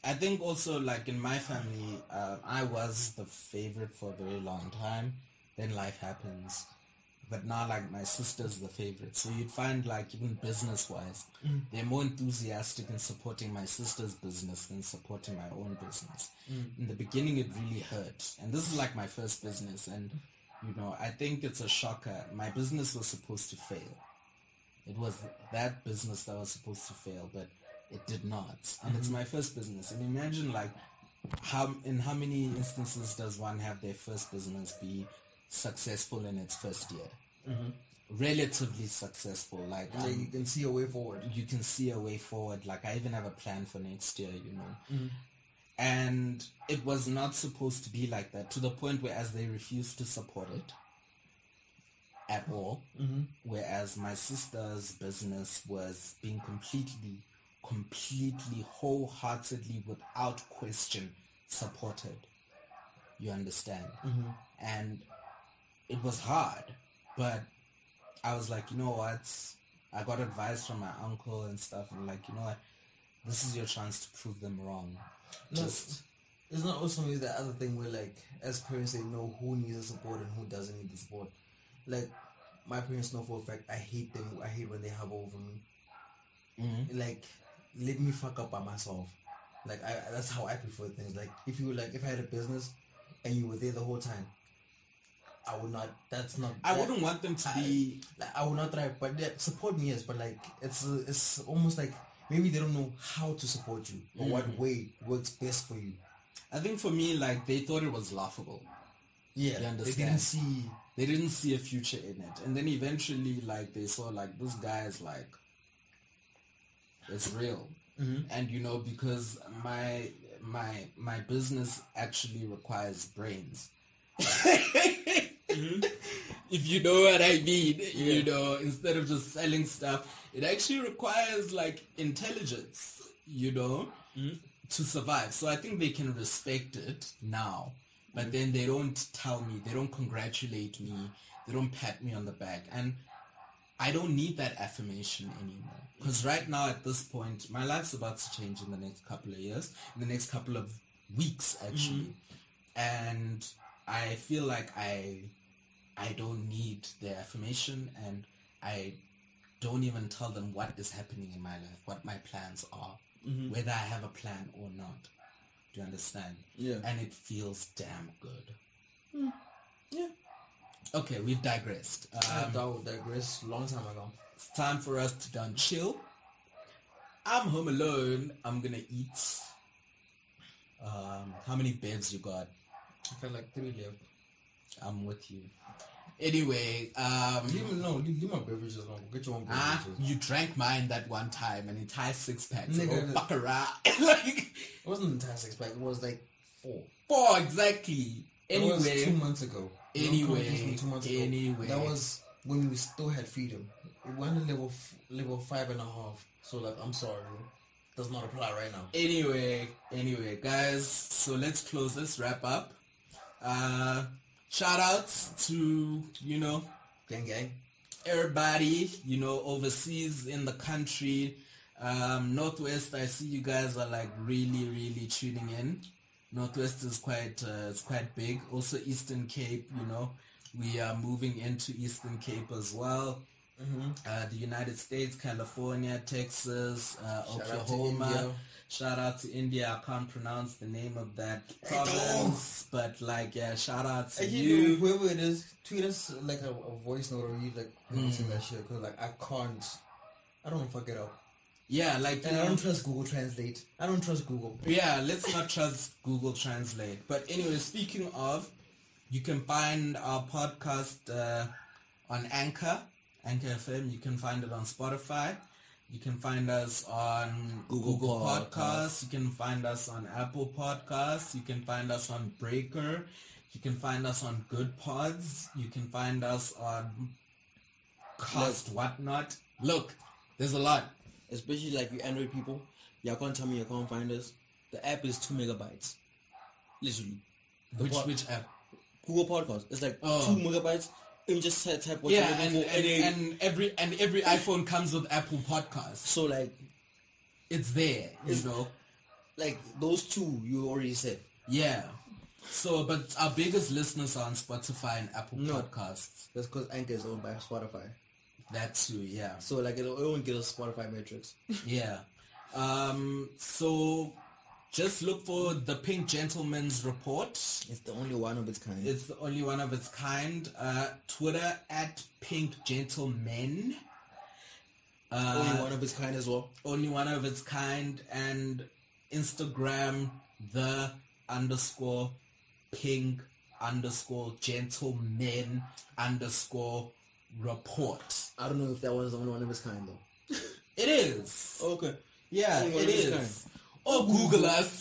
I think also like in my family, uh, I was the favorite for a very long time. Then life happens. But now like my sister's the favorite. So you'd find like even business wise, Mm. they're more enthusiastic in supporting my sister's business than supporting my own business. Mm. In the beginning it really hurt. And this is like my first business, and you know, I think it's a shocker. My business was supposed to fail. It was that business that was supposed to fail, but it did not. And it's my first business. And imagine like how in how many instances does one have their first business be successful in its first year? Relatively successful. Like Yeah, um, you can see a way forward. you can see a way forward. Like I even have a plan for next year, you know. Mm. And it was not supposed to be like that, to the point where as they refused to support it at all, Mm-hmm. whereas my sister's business was being completely, completely, wholeheartedly, without question, supported. You understand? Mm-hmm. And it was hard, but I was like, you know what? I got advice from my uncle and stuff, and like, you know what? This is your chance to prove them wrong. No, Just it's not also maybe the other thing where like as parents they know who needs the support and who doesn't need the support. Like my parents know for a fact I hate them. I hate when they hover over me. mhm. Like let me fuck up by myself. Like I that's how I prefer things. Like if you were like if I had a business and you were there the whole time, I would not. That's not. I that- wouldn't want them to I- be. Like I would not try, but yeah, support me yes. But like it's uh, it's almost like maybe they don't know how to support you or what Mm. way works best for you. I think for me, like they thought it was laughable. Yeah, You they understand? didn't see. They didn't see a future in it, and then eventually, like they saw, like this guy is like, it's real. Mhm. And you know, because my my my business actually requires brains. If you know what I mean, you Yeah. know, instead of just selling stuff, it actually requires like intelligence, you know, Mhm. to survive. So I think they can respect it now, but then they don't tell me, they don't congratulate me, they don't pat me on the back, and I don't need that affirmation anymore. Because right now at this point, my life's about to change in the next couple of years, in the next couple of weeks actually, and I feel like I I don't need their affirmation, and I don't even tell them what is happening in my life, what my plans are, Mhm. whether I have a plan or not. Do you understand? Yeah. And it feels damn good. Yeah. Okay, we've digressed. I Um, doubt digress long time ago. it's time for us to done chill. I'm home alone. I'm gonna eat. Um, how many beds you got? I felt like three left. I'm with you. Anyway, um, Leave me no, leave, leave my beverages alone. Get your own ah, beverages. you drank mine that one time, an entire six pack. So Nigga, go fuck around. Like, It wasn't an entire six pack. It was like four. four exactly. That was two Anyway, months ago. Long anyway, conversation two months ago. anyway. That was when we still had freedom. It went to level f- level five and a half. So like, I'm sorry, does not apply right now. Anyway, anyway, guys, so let's close this, wrap up. Uh, shout outs to, you know, Gang gang. everybody, you know, overseas in the country. Um, Northwest, I see you guys are like really, really tuning in. Northwest is quite, uh, it's quite big. Also Eastern Cape, you know, we are moving into Eastern Cape as well. Mm-hmm. Uh, the United States, California, Texas, uh, Shout out to Oklahoma. India. Shout out to India. I can't pronounce the name of that province, but like, yeah, shout out to And you. you know, whoever it is, tweet us like a, a voice note or you like pronouncing that shit because like I can't, I don't fuck it up. Yeah, like, you And I know, don't trust Google Translate. I don't trust Google. yeah, let's not trust Google Translate. But anyway, speaking of, you can find our podcast uh, on Anchor, Anchor F M. You can find it on Spotify. You can find us on Google Google, Podcasts. Podcasts. You can find us on Apple Podcasts. You can find us on Breaker. You can find us on Good Pods. You can find us on Cast Whatnot. Look, there's a lot. Especially like you Android people, y'all can't tell me you can't find us. The app is two megabytes. Literally. The Which pod- which app? Google Podcast. It's like Oh. two megabytes. You can just type, type what Yeah, you're and, looking for. and, then- and every and every iPhone comes with Apple Podcasts. so like It's there, you It's- know. like those two you already said. Yeah. So, but our biggest listeners are on Spotify and Apple No. Podcasts. That's because Anchor is owned by Spotify. That too, yeah. So like it, it won't get a Spotify metrics. Yeah. Um, so just look for the Pink Gentleman's Report. It's the only one of its kind. It's the only one of its kind. Uh, Twitter at Pink Gentlemen. Uh, only one of its kind as well. Only one of its kind. And Instagram, the underscore pink underscore gentlemen underscore report. I don't know if that was the only one of its kind though. It is. Okay. Yeah, Only one it of its is. kind. Or Google us.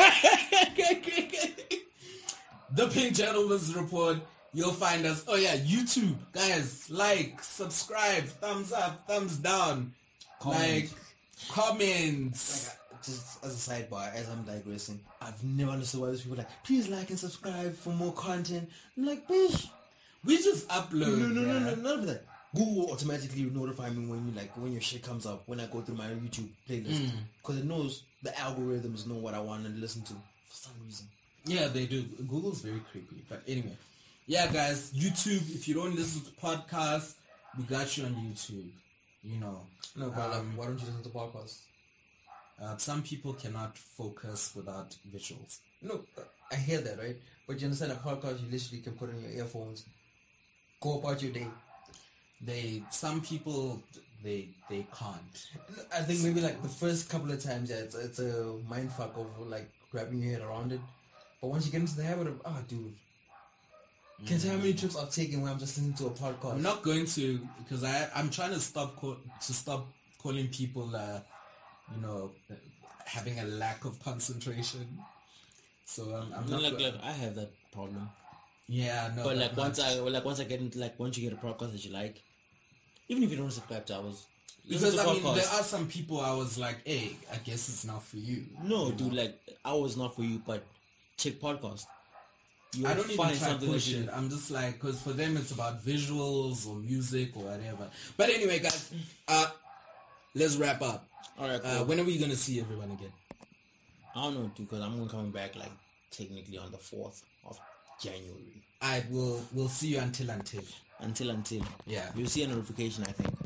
The Pink Gentleman's Report. You'll find us. Oh yeah, YouTube. Guys, like, subscribe, thumbs up, thumbs down. Comment. Like, comments. Like, I- just as a sidebar, as I'm digressing, I've never understood why these people are like, please like and subscribe for more content. I'm like, bitch. We just upload. No, no, no, yeah. no, none of that. Google automatically notify me when you like when your shit comes up when I go through my YouTube playlist because it knows the algorithms know what I want to listen to for some reason. Yeah, they do. Google's very creepy. But anyway. Yeah, guys, YouTube, if you don't listen to podcasts, we got you on YouTube. You know. No, but Um, like, why don't you listen to podcasts? Uh, some people cannot focus without visuals. No, I hear that, right? But you understand a podcast you literally can put in your earphones, go about your day. They, some people, they, they can't. I think maybe like the first couple of times, yeah, it's, it's a mind fuck of like wrapping your head around it. But once you get into the habit of, oh, dude, can you tell how many trips I've taken where I'm just listening to a podcast? I'm not going to, because I, I'm trying to stop call, to stop calling people, uh, you know, having a lack of concentration. So um, I'm not. like, go- like I have that problem. yeah, no. But like not- once I like once I get into like once you get a podcast that you like, even if you don't subscribe to ours, listen because to I mean, podcasts. there are some people I was like, hey, I guess it's not for you. No, dude, like ours not for you, but check podcast. You I don't even try something push that you- it. I'm just like, because for them it's about visuals or music or whatever. But anyway, guys, uh, let's wrap up. All right, cool. Uh, when are we gonna see everyone again? I don't know, dude, because I'm gonna coming back like technically on the fourth of January. I will. We'll see you until until. Until until Yeah. you'll see a notification, I think.